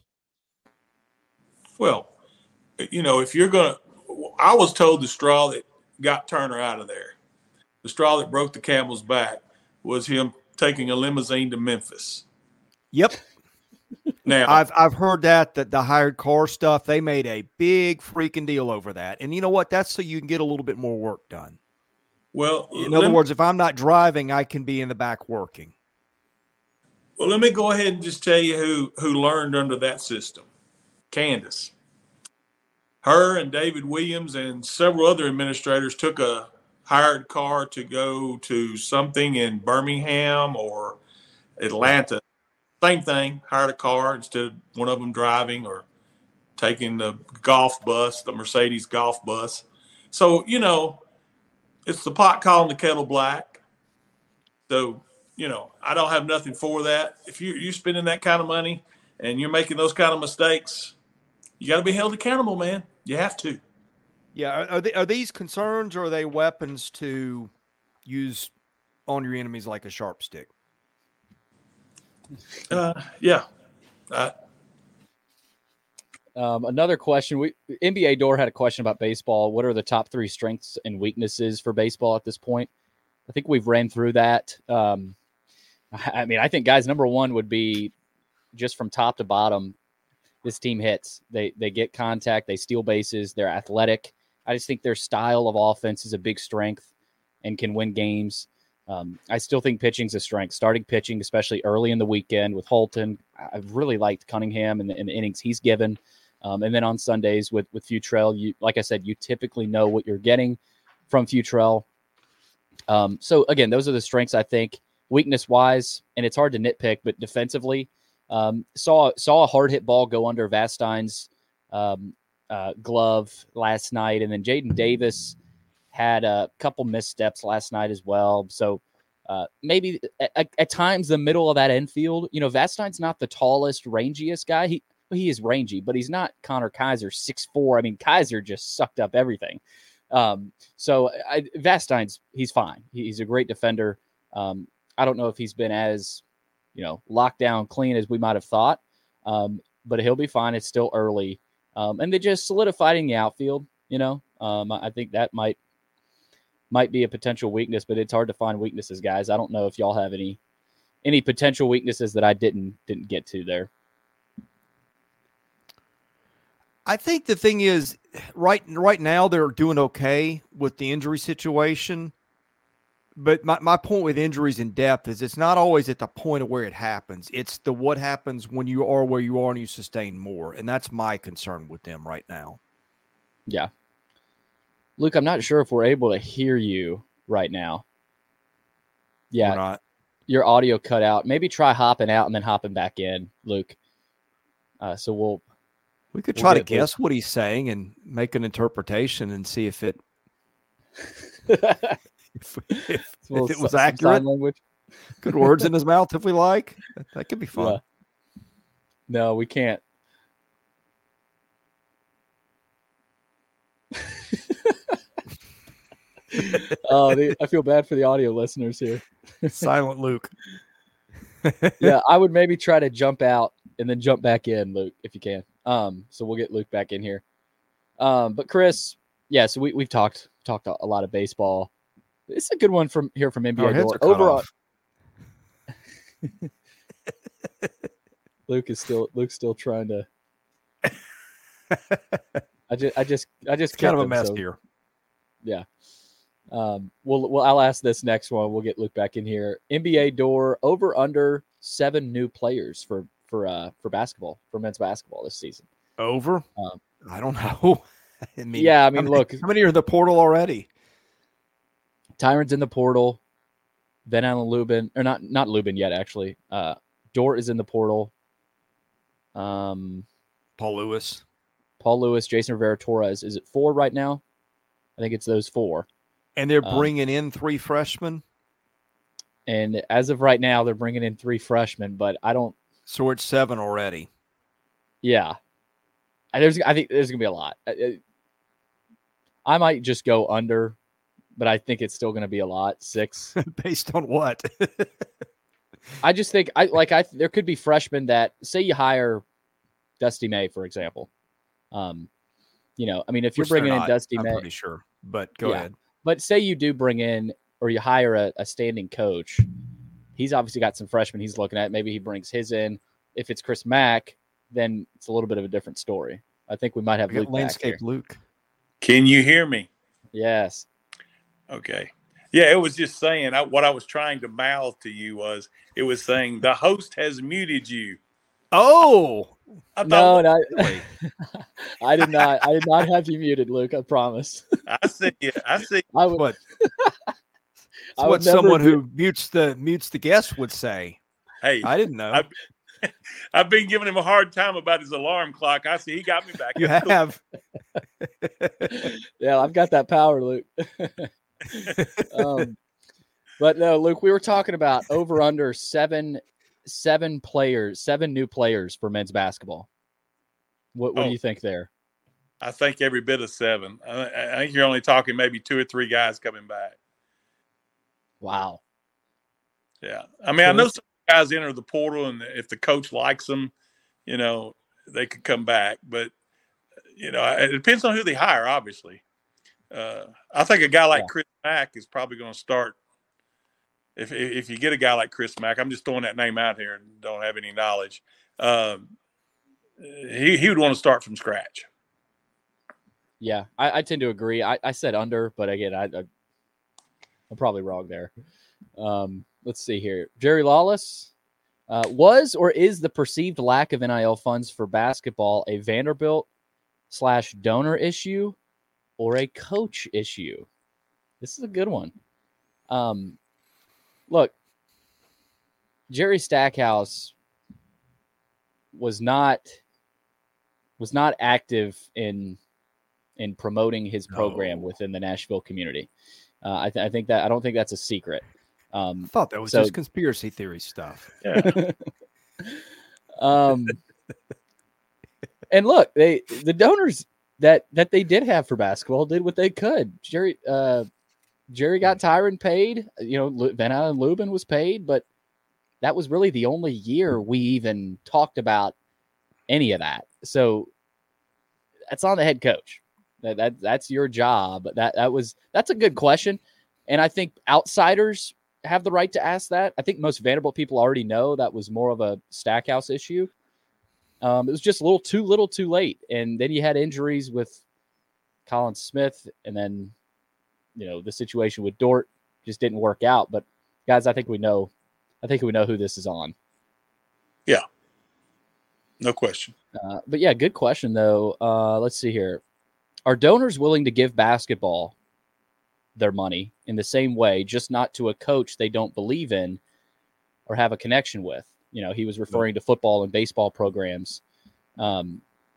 Speaker 3: Well, you know, if you're going to – I was told the straw that got Turner out of there, the straw that broke the camel's back, was him taking a limousine to Memphis.
Speaker 1: Yep.
Speaker 3: Now
Speaker 1: I've I've heard that that the hired car stuff, they made a big freaking deal over that. And you know what? That's so you can get a little bit more work done.
Speaker 3: Well,
Speaker 1: in other me, words, if I'm not driving, I can be in the back working.
Speaker 3: Well, let me go ahead and just tell you who who learned under that system. Candace. Her and David Williams and several other administrators took a hired car to go to something in Birmingham or Atlanta. Same thing, hired a car instead of one of them driving or taking the golf bus, the Mercedes golf bus. So, you know, it's the pot calling the kettle black. So, you know, I don't have nothing for that. If you, you're spending that kind of money and you're making those kind of mistakes, you got to be held accountable, man. You have to.
Speaker 1: Yeah. Are, they, are these concerns or are they weapons to use on your enemies like a sharp stick?
Speaker 3: Uh, yeah. Uh,
Speaker 2: um, another question. We N B A Door had a question about baseball. What are the top three strengths and weaknesses for baseball at this point? I think we've ran through that. Um, I mean, I think, guys, number one would be just from top to bottom, this team hits. They they get contact. They steal bases. They're athletic. I just think their style of offense is a big strength and can win games. Um, I still think pitching's a strength. Starting pitching, especially early in the weekend with Holton. I've really liked Cunningham and the, in the innings he's given. Um, and then on Sundays with, with Futrell, you, like I said, you typically know what you're getting from Futrell. Um, so again, those are the strengths, I think. Weakness wise, and it's hard to nitpick, but defensively, um, saw, saw a hard hit ball go under Vastein's um, uh, glove last night. And then Jaden Davis had a couple missteps last night as well. So uh, maybe at, at times the middle of that infield, you know, Vastein's not the tallest, rangiest guy. He, He is rangy, but he's not Connor Kaiser, six foot four. I mean, Kaiser just sucked up everything. Um, so I, Vastein's, he's fine. He's a great defender. Um, I don't know if he's been as, you know, locked down clean as we might have thought, um, but he'll be fine. It's still early. Um, and they just solidified in the outfield, you know. Um, I think that might might be a potential weakness, but it's hard to find weaknesses, guys. I don't know if y'all have any any potential weaknesses that I didn't didn't get to there.
Speaker 1: I think the thing is, right right now they're doing okay with the injury situation. But my, my point with injuries in depth is it's not always at the point of where it happens. It's the what happens when you are where you are and you sustain more. And that's my concern with them right now.
Speaker 2: Yeah. Luke, I'm not sure if we're able to hear you right now. Yeah.
Speaker 1: We're not.
Speaker 2: Your audio cut out. Maybe try hopping out and then hopping back in, Luke. Uh, so we'll...
Speaker 1: We could
Speaker 2: We'll
Speaker 1: try to
Speaker 2: get
Speaker 1: guess
Speaker 2: this.
Speaker 1: what he's saying and make an interpretation and see if it if, if, if it was accurate.
Speaker 2: Sign language.
Speaker 1: Good words in his mouth if we like. That, that could be fun.
Speaker 2: Yeah. No, we can't. Oh, the, I feel bad for the audio listeners here.
Speaker 1: Silent Luke.
Speaker 2: Yeah, I would maybe try to jump out and then jump back in, Luke, if you can. Um, so we'll get Luke back in here. Um, but Chris, yeah, so we we've talked talked a lot of baseball. It's a good one from here from N B A.
Speaker 1: Our heads
Speaker 2: Door.
Speaker 1: are cut
Speaker 2: Overall,
Speaker 1: off.
Speaker 2: Luke is still Luke's still trying to. I just I just I just
Speaker 1: It's kind of a
Speaker 2: him,
Speaker 1: mess
Speaker 2: so,
Speaker 1: here.
Speaker 2: Yeah. Um. Well, well, I'll ask this next one. We'll get Luke back in here. N B A door over under seven new players for for uh for basketball for men's basketball this season.
Speaker 1: Over?
Speaker 2: Um,
Speaker 1: I don't know. I mean,
Speaker 2: yeah, I mean,
Speaker 1: how
Speaker 2: look,
Speaker 1: many, how many are in the portal already?
Speaker 2: Tyron's in the portal. Van Allen Lubin, or not not Lubin yet, actually. Uh, Dort is in the portal. Um,
Speaker 1: Paul Lewis.
Speaker 2: Paul Lewis, Jason Rivera Torres. Is it four right now? I think it's those four.
Speaker 1: And they're
Speaker 2: Um,
Speaker 1: bringing in three freshmen.
Speaker 2: And as of right now, they're bringing in three freshmen, but I don't.
Speaker 1: So it's seven already.
Speaker 2: Yeah, I, there's. I think there's gonna be a lot. I, I might just go under, but I think it's still gonna be a lot. Six.
Speaker 1: Based on what?
Speaker 2: I just think I like I there could be freshmen that say you hire Dusty May, for example. Um, you know, I mean, if you're
Speaker 1: Which they're
Speaker 2: bringing in
Speaker 1: not,
Speaker 2: Dusty
Speaker 1: I'm
Speaker 2: May,
Speaker 1: pretty sure. But go
Speaker 2: Yeah.
Speaker 1: ahead.
Speaker 2: but say you do bring in or you hire a, a standing coach, he's obviously got some freshmen he's looking at. Maybe he brings his in. If it's Chris Mack, then it's a little bit of a different story. I think we might have
Speaker 1: We got
Speaker 2: Luke back
Speaker 1: landscape
Speaker 2: here.
Speaker 1: Luke.
Speaker 3: Can you hear me?
Speaker 2: Yes.
Speaker 3: Okay. Yeah, it was just saying I, what I was trying to mouth to you was it was saying the host has muted you.
Speaker 1: Oh,
Speaker 3: I
Speaker 2: No,
Speaker 3: thought,
Speaker 2: no,
Speaker 1: really?
Speaker 2: I did not. I did not have you muted, Luke. I promise.
Speaker 3: I see you. I see.
Speaker 2: I would.
Speaker 1: What?
Speaker 2: I
Speaker 1: It's
Speaker 2: would
Speaker 1: what
Speaker 2: never
Speaker 1: someone
Speaker 2: do-
Speaker 1: who mutes the mutes the guest would say.
Speaker 3: Hey,
Speaker 1: I didn't know.
Speaker 3: I- I've been giving him a hard time about his alarm clock. I see he got me back.
Speaker 1: You
Speaker 3: That's cool.
Speaker 1: have.
Speaker 2: Yeah, I've got that power, Luke. um, but no, Luke, we were talking about over under seven, seven players, seven new players for men's basketball. What, what
Speaker 3: Oh.
Speaker 2: do you think there?
Speaker 3: I think every bit of seven. I, I think you're only talking maybe two or three guys coming back.
Speaker 2: Wow.
Speaker 3: Yeah. I mean, I know some guys enter the portal, and if the coach likes them, you know, they could come back. But, you know, it depends on who they hire, obviously. Uh, I think a guy like
Speaker 2: Yeah.
Speaker 3: Chris Mack is probably going to start. If if you get a guy like Chris Mack, I'm just throwing that name out here and don't have any knowledge. Um, he, he would want to start from scratch.
Speaker 2: Yeah, I, I tend to agree. I, I said under, but again, I, I I'm probably wrong there. Um, let's see here. Jerry Lawless, uh, was or is the perceived lack of N I L funds for basketball a Vanderbilt slash donor issue or a coach issue? This is a good one. Um, look, Jerry Stackhouse was not was not active in in promoting his program
Speaker 1: No.
Speaker 2: within the Nashville community. Uh, I, th- I think that I don't think that's a secret. Um,
Speaker 1: I thought that was
Speaker 2: so,
Speaker 1: just conspiracy theory stuff.
Speaker 3: Yeah.
Speaker 2: um, and look, they the donors that that they did have for basketball did what they could. Jerry uh, Jerry got Tyron paid. You know, Van Allen Lubin was paid, but that was really the only year we even talked about any of that. So that's on the head coach. That, that that's your job. That that was that's a good question, and I think outsiders have the right to ask that. I think most Vanderbilt people already know that was more of a Stackhouse issue. Um, it was just a little too little, too late, and then you had injuries with Colin Smith, and then you know the situation with Dort just didn't work out. But guys, I think we know. I think we know who this is on.
Speaker 3: Yeah, no question.
Speaker 2: Uh, but yeah, good question though. Uh, let's see here. Are donors willing to give basketball their money in the same way, just not to a coach they don't believe in or have a connection with? You know, he was referring to football and baseball programs. Um,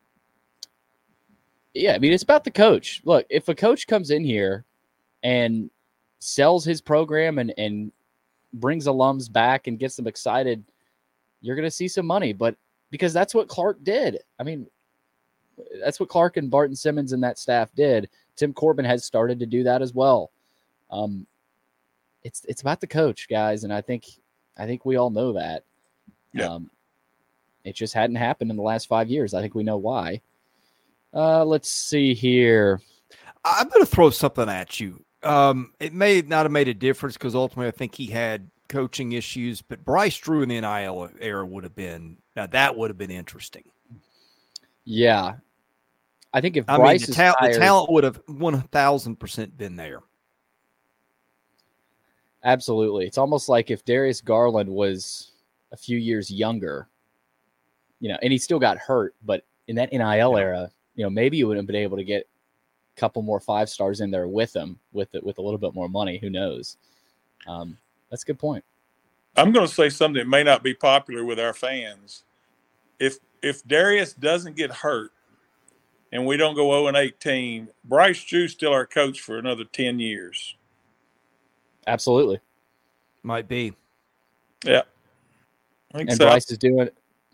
Speaker 2: yeah, I mean, it's about the coach. Look, if a coach comes in here and sells his program and, and brings alums back and gets them excited, you're going to see some money. But because that's what Clark did. I mean, that's what Clark and Barton Simmons and that staff did. Tim Corbin has started to do that as well. Um, it's it's about the coach, guys, and I think I think we all know that.
Speaker 3: Yeah.
Speaker 2: Um, it just hadn't happened in the last five years. I think we know why. Uh, let's see here.
Speaker 1: I'm going to throw something at you. Um, it may not have made a difference because ultimately I think he had coaching issues, but Bryce Drew in the N I L era would have been now that would have been interesting.
Speaker 2: Yeah. I think if
Speaker 1: I
Speaker 2: Bryce
Speaker 1: mean, the,
Speaker 2: is
Speaker 1: ta-
Speaker 2: hired,
Speaker 1: the talent would have one thousand percent been there.
Speaker 2: Absolutely. It's almost like if Darius Garland was a few years younger, you know, and he still got hurt, but in that N I L
Speaker 1: Yeah.
Speaker 2: era, you know, maybe you would have been able to get a couple more five stars in there with him with it, with a little bit more money. Who knows? Um, that's a good point.
Speaker 3: I'm going to say something that may not be popular with our fans. If if Darius doesn't get hurt and we don't go oh and eighteen, Bryce Drew's still our coach for another ten years.
Speaker 2: Absolutely.
Speaker 1: Might be.
Speaker 3: Yeah. I think
Speaker 2: And
Speaker 3: so.
Speaker 2: Bryce is doing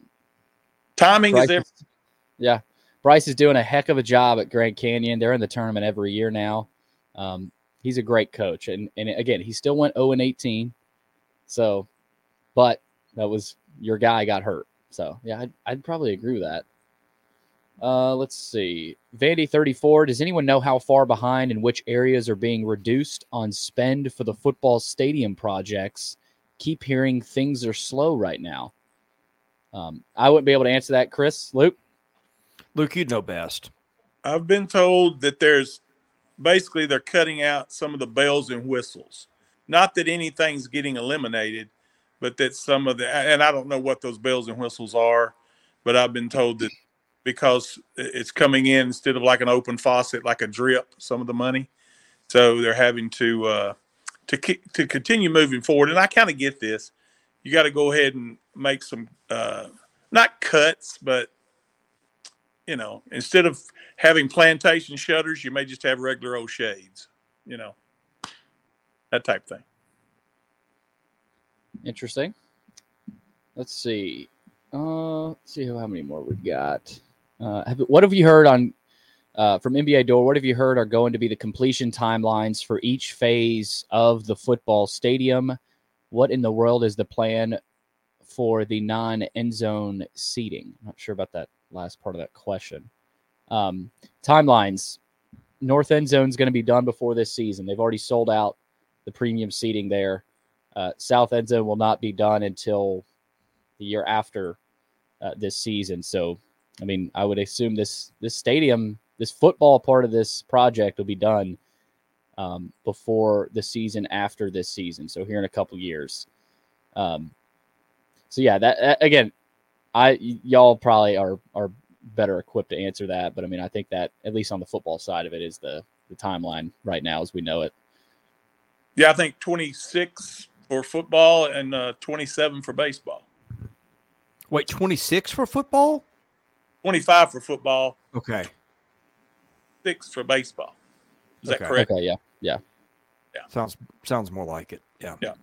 Speaker 3: Timing
Speaker 2: Bryce
Speaker 3: is everything.
Speaker 2: is, yeah. Bryce is doing a heck of a job at Grand Canyon. They're in the tournament every year now. Um, he's a great coach. And and again, he still went oh and eighteen. So, but that was your guy got hurt. So, yeah, I'd, I'd probably agree with that. Uh, let's see. Vandy thirty-four. Does anyone know how far behind and which areas are being reduced on spend for the football stadium projects? Keep hearing things are slow right now. Um, I wouldn't be able to answer that. Chris, Luke?
Speaker 1: Luke, you'd know best.
Speaker 3: I've been told that there's basically they're cutting out some of the bells and whistles. Not that anything's getting eliminated, but that some of the, and I don't know what those bells and whistles are, but I've been told that because it's coming in instead of like an open faucet, like a drip, some of the money. So they're having to, uh, to, to continue moving forward. And I kind of get this. You got to go ahead and make some, uh, not cuts, but, you know, instead of having plantation shutters, you may just have regular old shades, you know, that type of thing.
Speaker 2: Interesting. Let's see. Uh, let's see how many more we've got. Uh, have, what have you heard on uh, from N B A Door? What have you heard are going to be the completion timelines for each phase of the football stadium? What in the world is the plan for the non-end zone seating? I'm not sure about that last part of that question. Um, timelines. North end zone is going to be done before this season. They've already sold out the premium seating there. Uh, South end zone will not be done until the year after uh, this season. So, I mean, I would assume this this stadium, this football part of this project will be done um, before the season after this season. So here in a couple years. Um, so yeah, that, that again, I y'all probably are are better equipped to answer that, but I mean, I think that at least on the football side of it is the the timeline right now as we know it.
Speaker 3: Yeah, I think twenty-six for football and uh, twenty-seven for baseball.
Speaker 1: Wait, twenty-six for football?
Speaker 3: twenty-five for football.
Speaker 1: Okay.
Speaker 3: Six for baseball. Is that
Speaker 1: Okay.
Speaker 3: correct?
Speaker 2: Okay, yeah, yeah.
Speaker 3: Yeah.
Speaker 1: Sounds sounds more like it. Yeah.
Speaker 3: Yeah.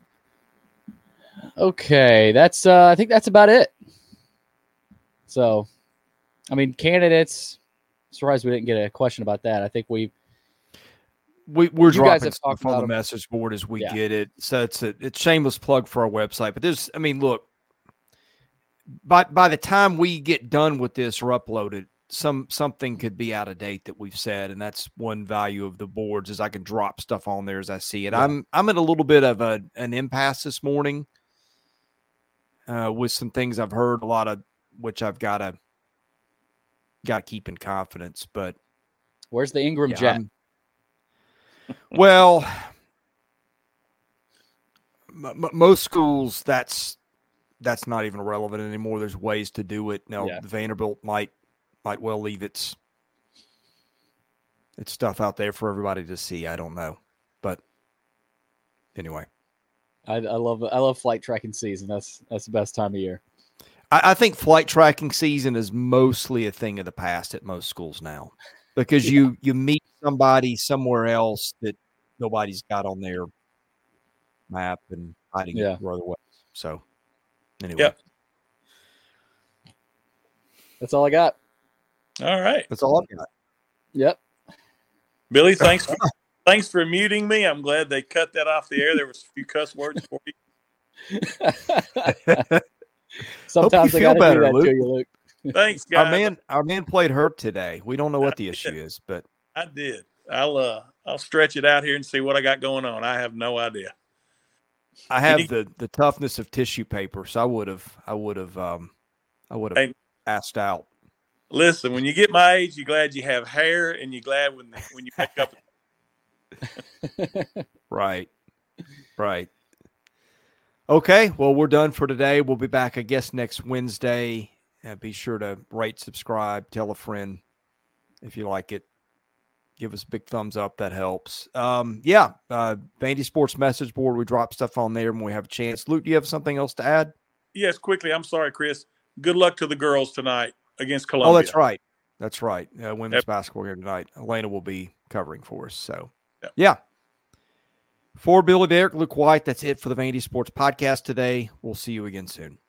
Speaker 2: Okay, that's uh, I think that's about it. So, I mean, candidates. Surprised we didn't get a question about that. I think we
Speaker 1: We, we're
Speaker 2: You guys
Speaker 1: dropping
Speaker 2: have talked
Speaker 1: stuff on
Speaker 2: about
Speaker 1: the
Speaker 2: them.
Speaker 1: message board as we
Speaker 2: Yeah.
Speaker 1: get it. So it's a it's shameless plug for our website. But there's, I mean, look, by by the time we get done with this or uploaded, some something could be out of date that we've said, and that's one value of the boards is I can drop stuff on there as I see it.
Speaker 2: Yeah.
Speaker 1: I'm I'm at a little bit of a an impasse this morning uh, with some things I've heard, a lot of which I've got to got to keep in confidence, but.
Speaker 2: Where's the Ingram
Speaker 1: Yeah,
Speaker 2: Jet?
Speaker 1: I'm- well, m- m- most schools that's that's not even relevant anymore. There's ways to do it. Now,
Speaker 2: Yeah.
Speaker 1: Vanderbilt might might well leave its its stuff out there for everybody to see. I don't know, but anyway,
Speaker 2: I, I love I love flight tracking season. That's that's the best time of year.
Speaker 1: I, I think flight tracking season is mostly a thing of the past at most schools now, because you you meet somebody somewhere else that nobody's got on their map and hiding
Speaker 2: Yeah.
Speaker 1: it other ways. So anyway,
Speaker 3: Yep.
Speaker 2: That's all I got.
Speaker 3: All right.
Speaker 1: that's all I've got.
Speaker 2: Yep.
Speaker 3: Billy, thanks for thanks for muting me. I'm glad they cut that off the air. There was a few cuss words for you.
Speaker 2: Sometimes I
Speaker 1: feel
Speaker 2: gotta
Speaker 1: better,
Speaker 2: do that
Speaker 1: Luke.
Speaker 2: to you, Luke.
Speaker 3: Thanks, guys.
Speaker 1: Our man, our man played hurt today. We don't know what the issue is, but
Speaker 3: I did. I'll uh I'll stretch it out here and see what I got going on. I have no idea.
Speaker 1: I have
Speaker 3: you-
Speaker 1: the the toughness of tissue paper, so I would have, I would have, um, I would have
Speaker 3: Hey.
Speaker 1: asked out.
Speaker 3: Listen, when you get my age, you're glad you have hair, and you're glad when when you wake up.
Speaker 1: Right, right. Okay, well, we're done for today. We'll be back, I guess, next Wednesday. Uh, be sure to rate, subscribe, tell a friend if you like it. Give us a big thumbs up. That helps. Um, yeah, uh, Vandy Sports message board. We drop stuff on there when we have a chance. Luke, do you have something else to add?
Speaker 3: Yes, quickly. I'm sorry, Chris. Good luck to the girls tonight against Columbia.
Speaker 1: Oh, that's right. That's right. Uh, women's
Speaker 3: Yep.
Speaker 1: basketball here tonight. Elena will be covering for us. So,
Speaker 3: Yep.
Speaker 1: yeah. For Billy Derrick, Luke White, that's it for the Vandy Sports Podcast today. We'll see you again soon.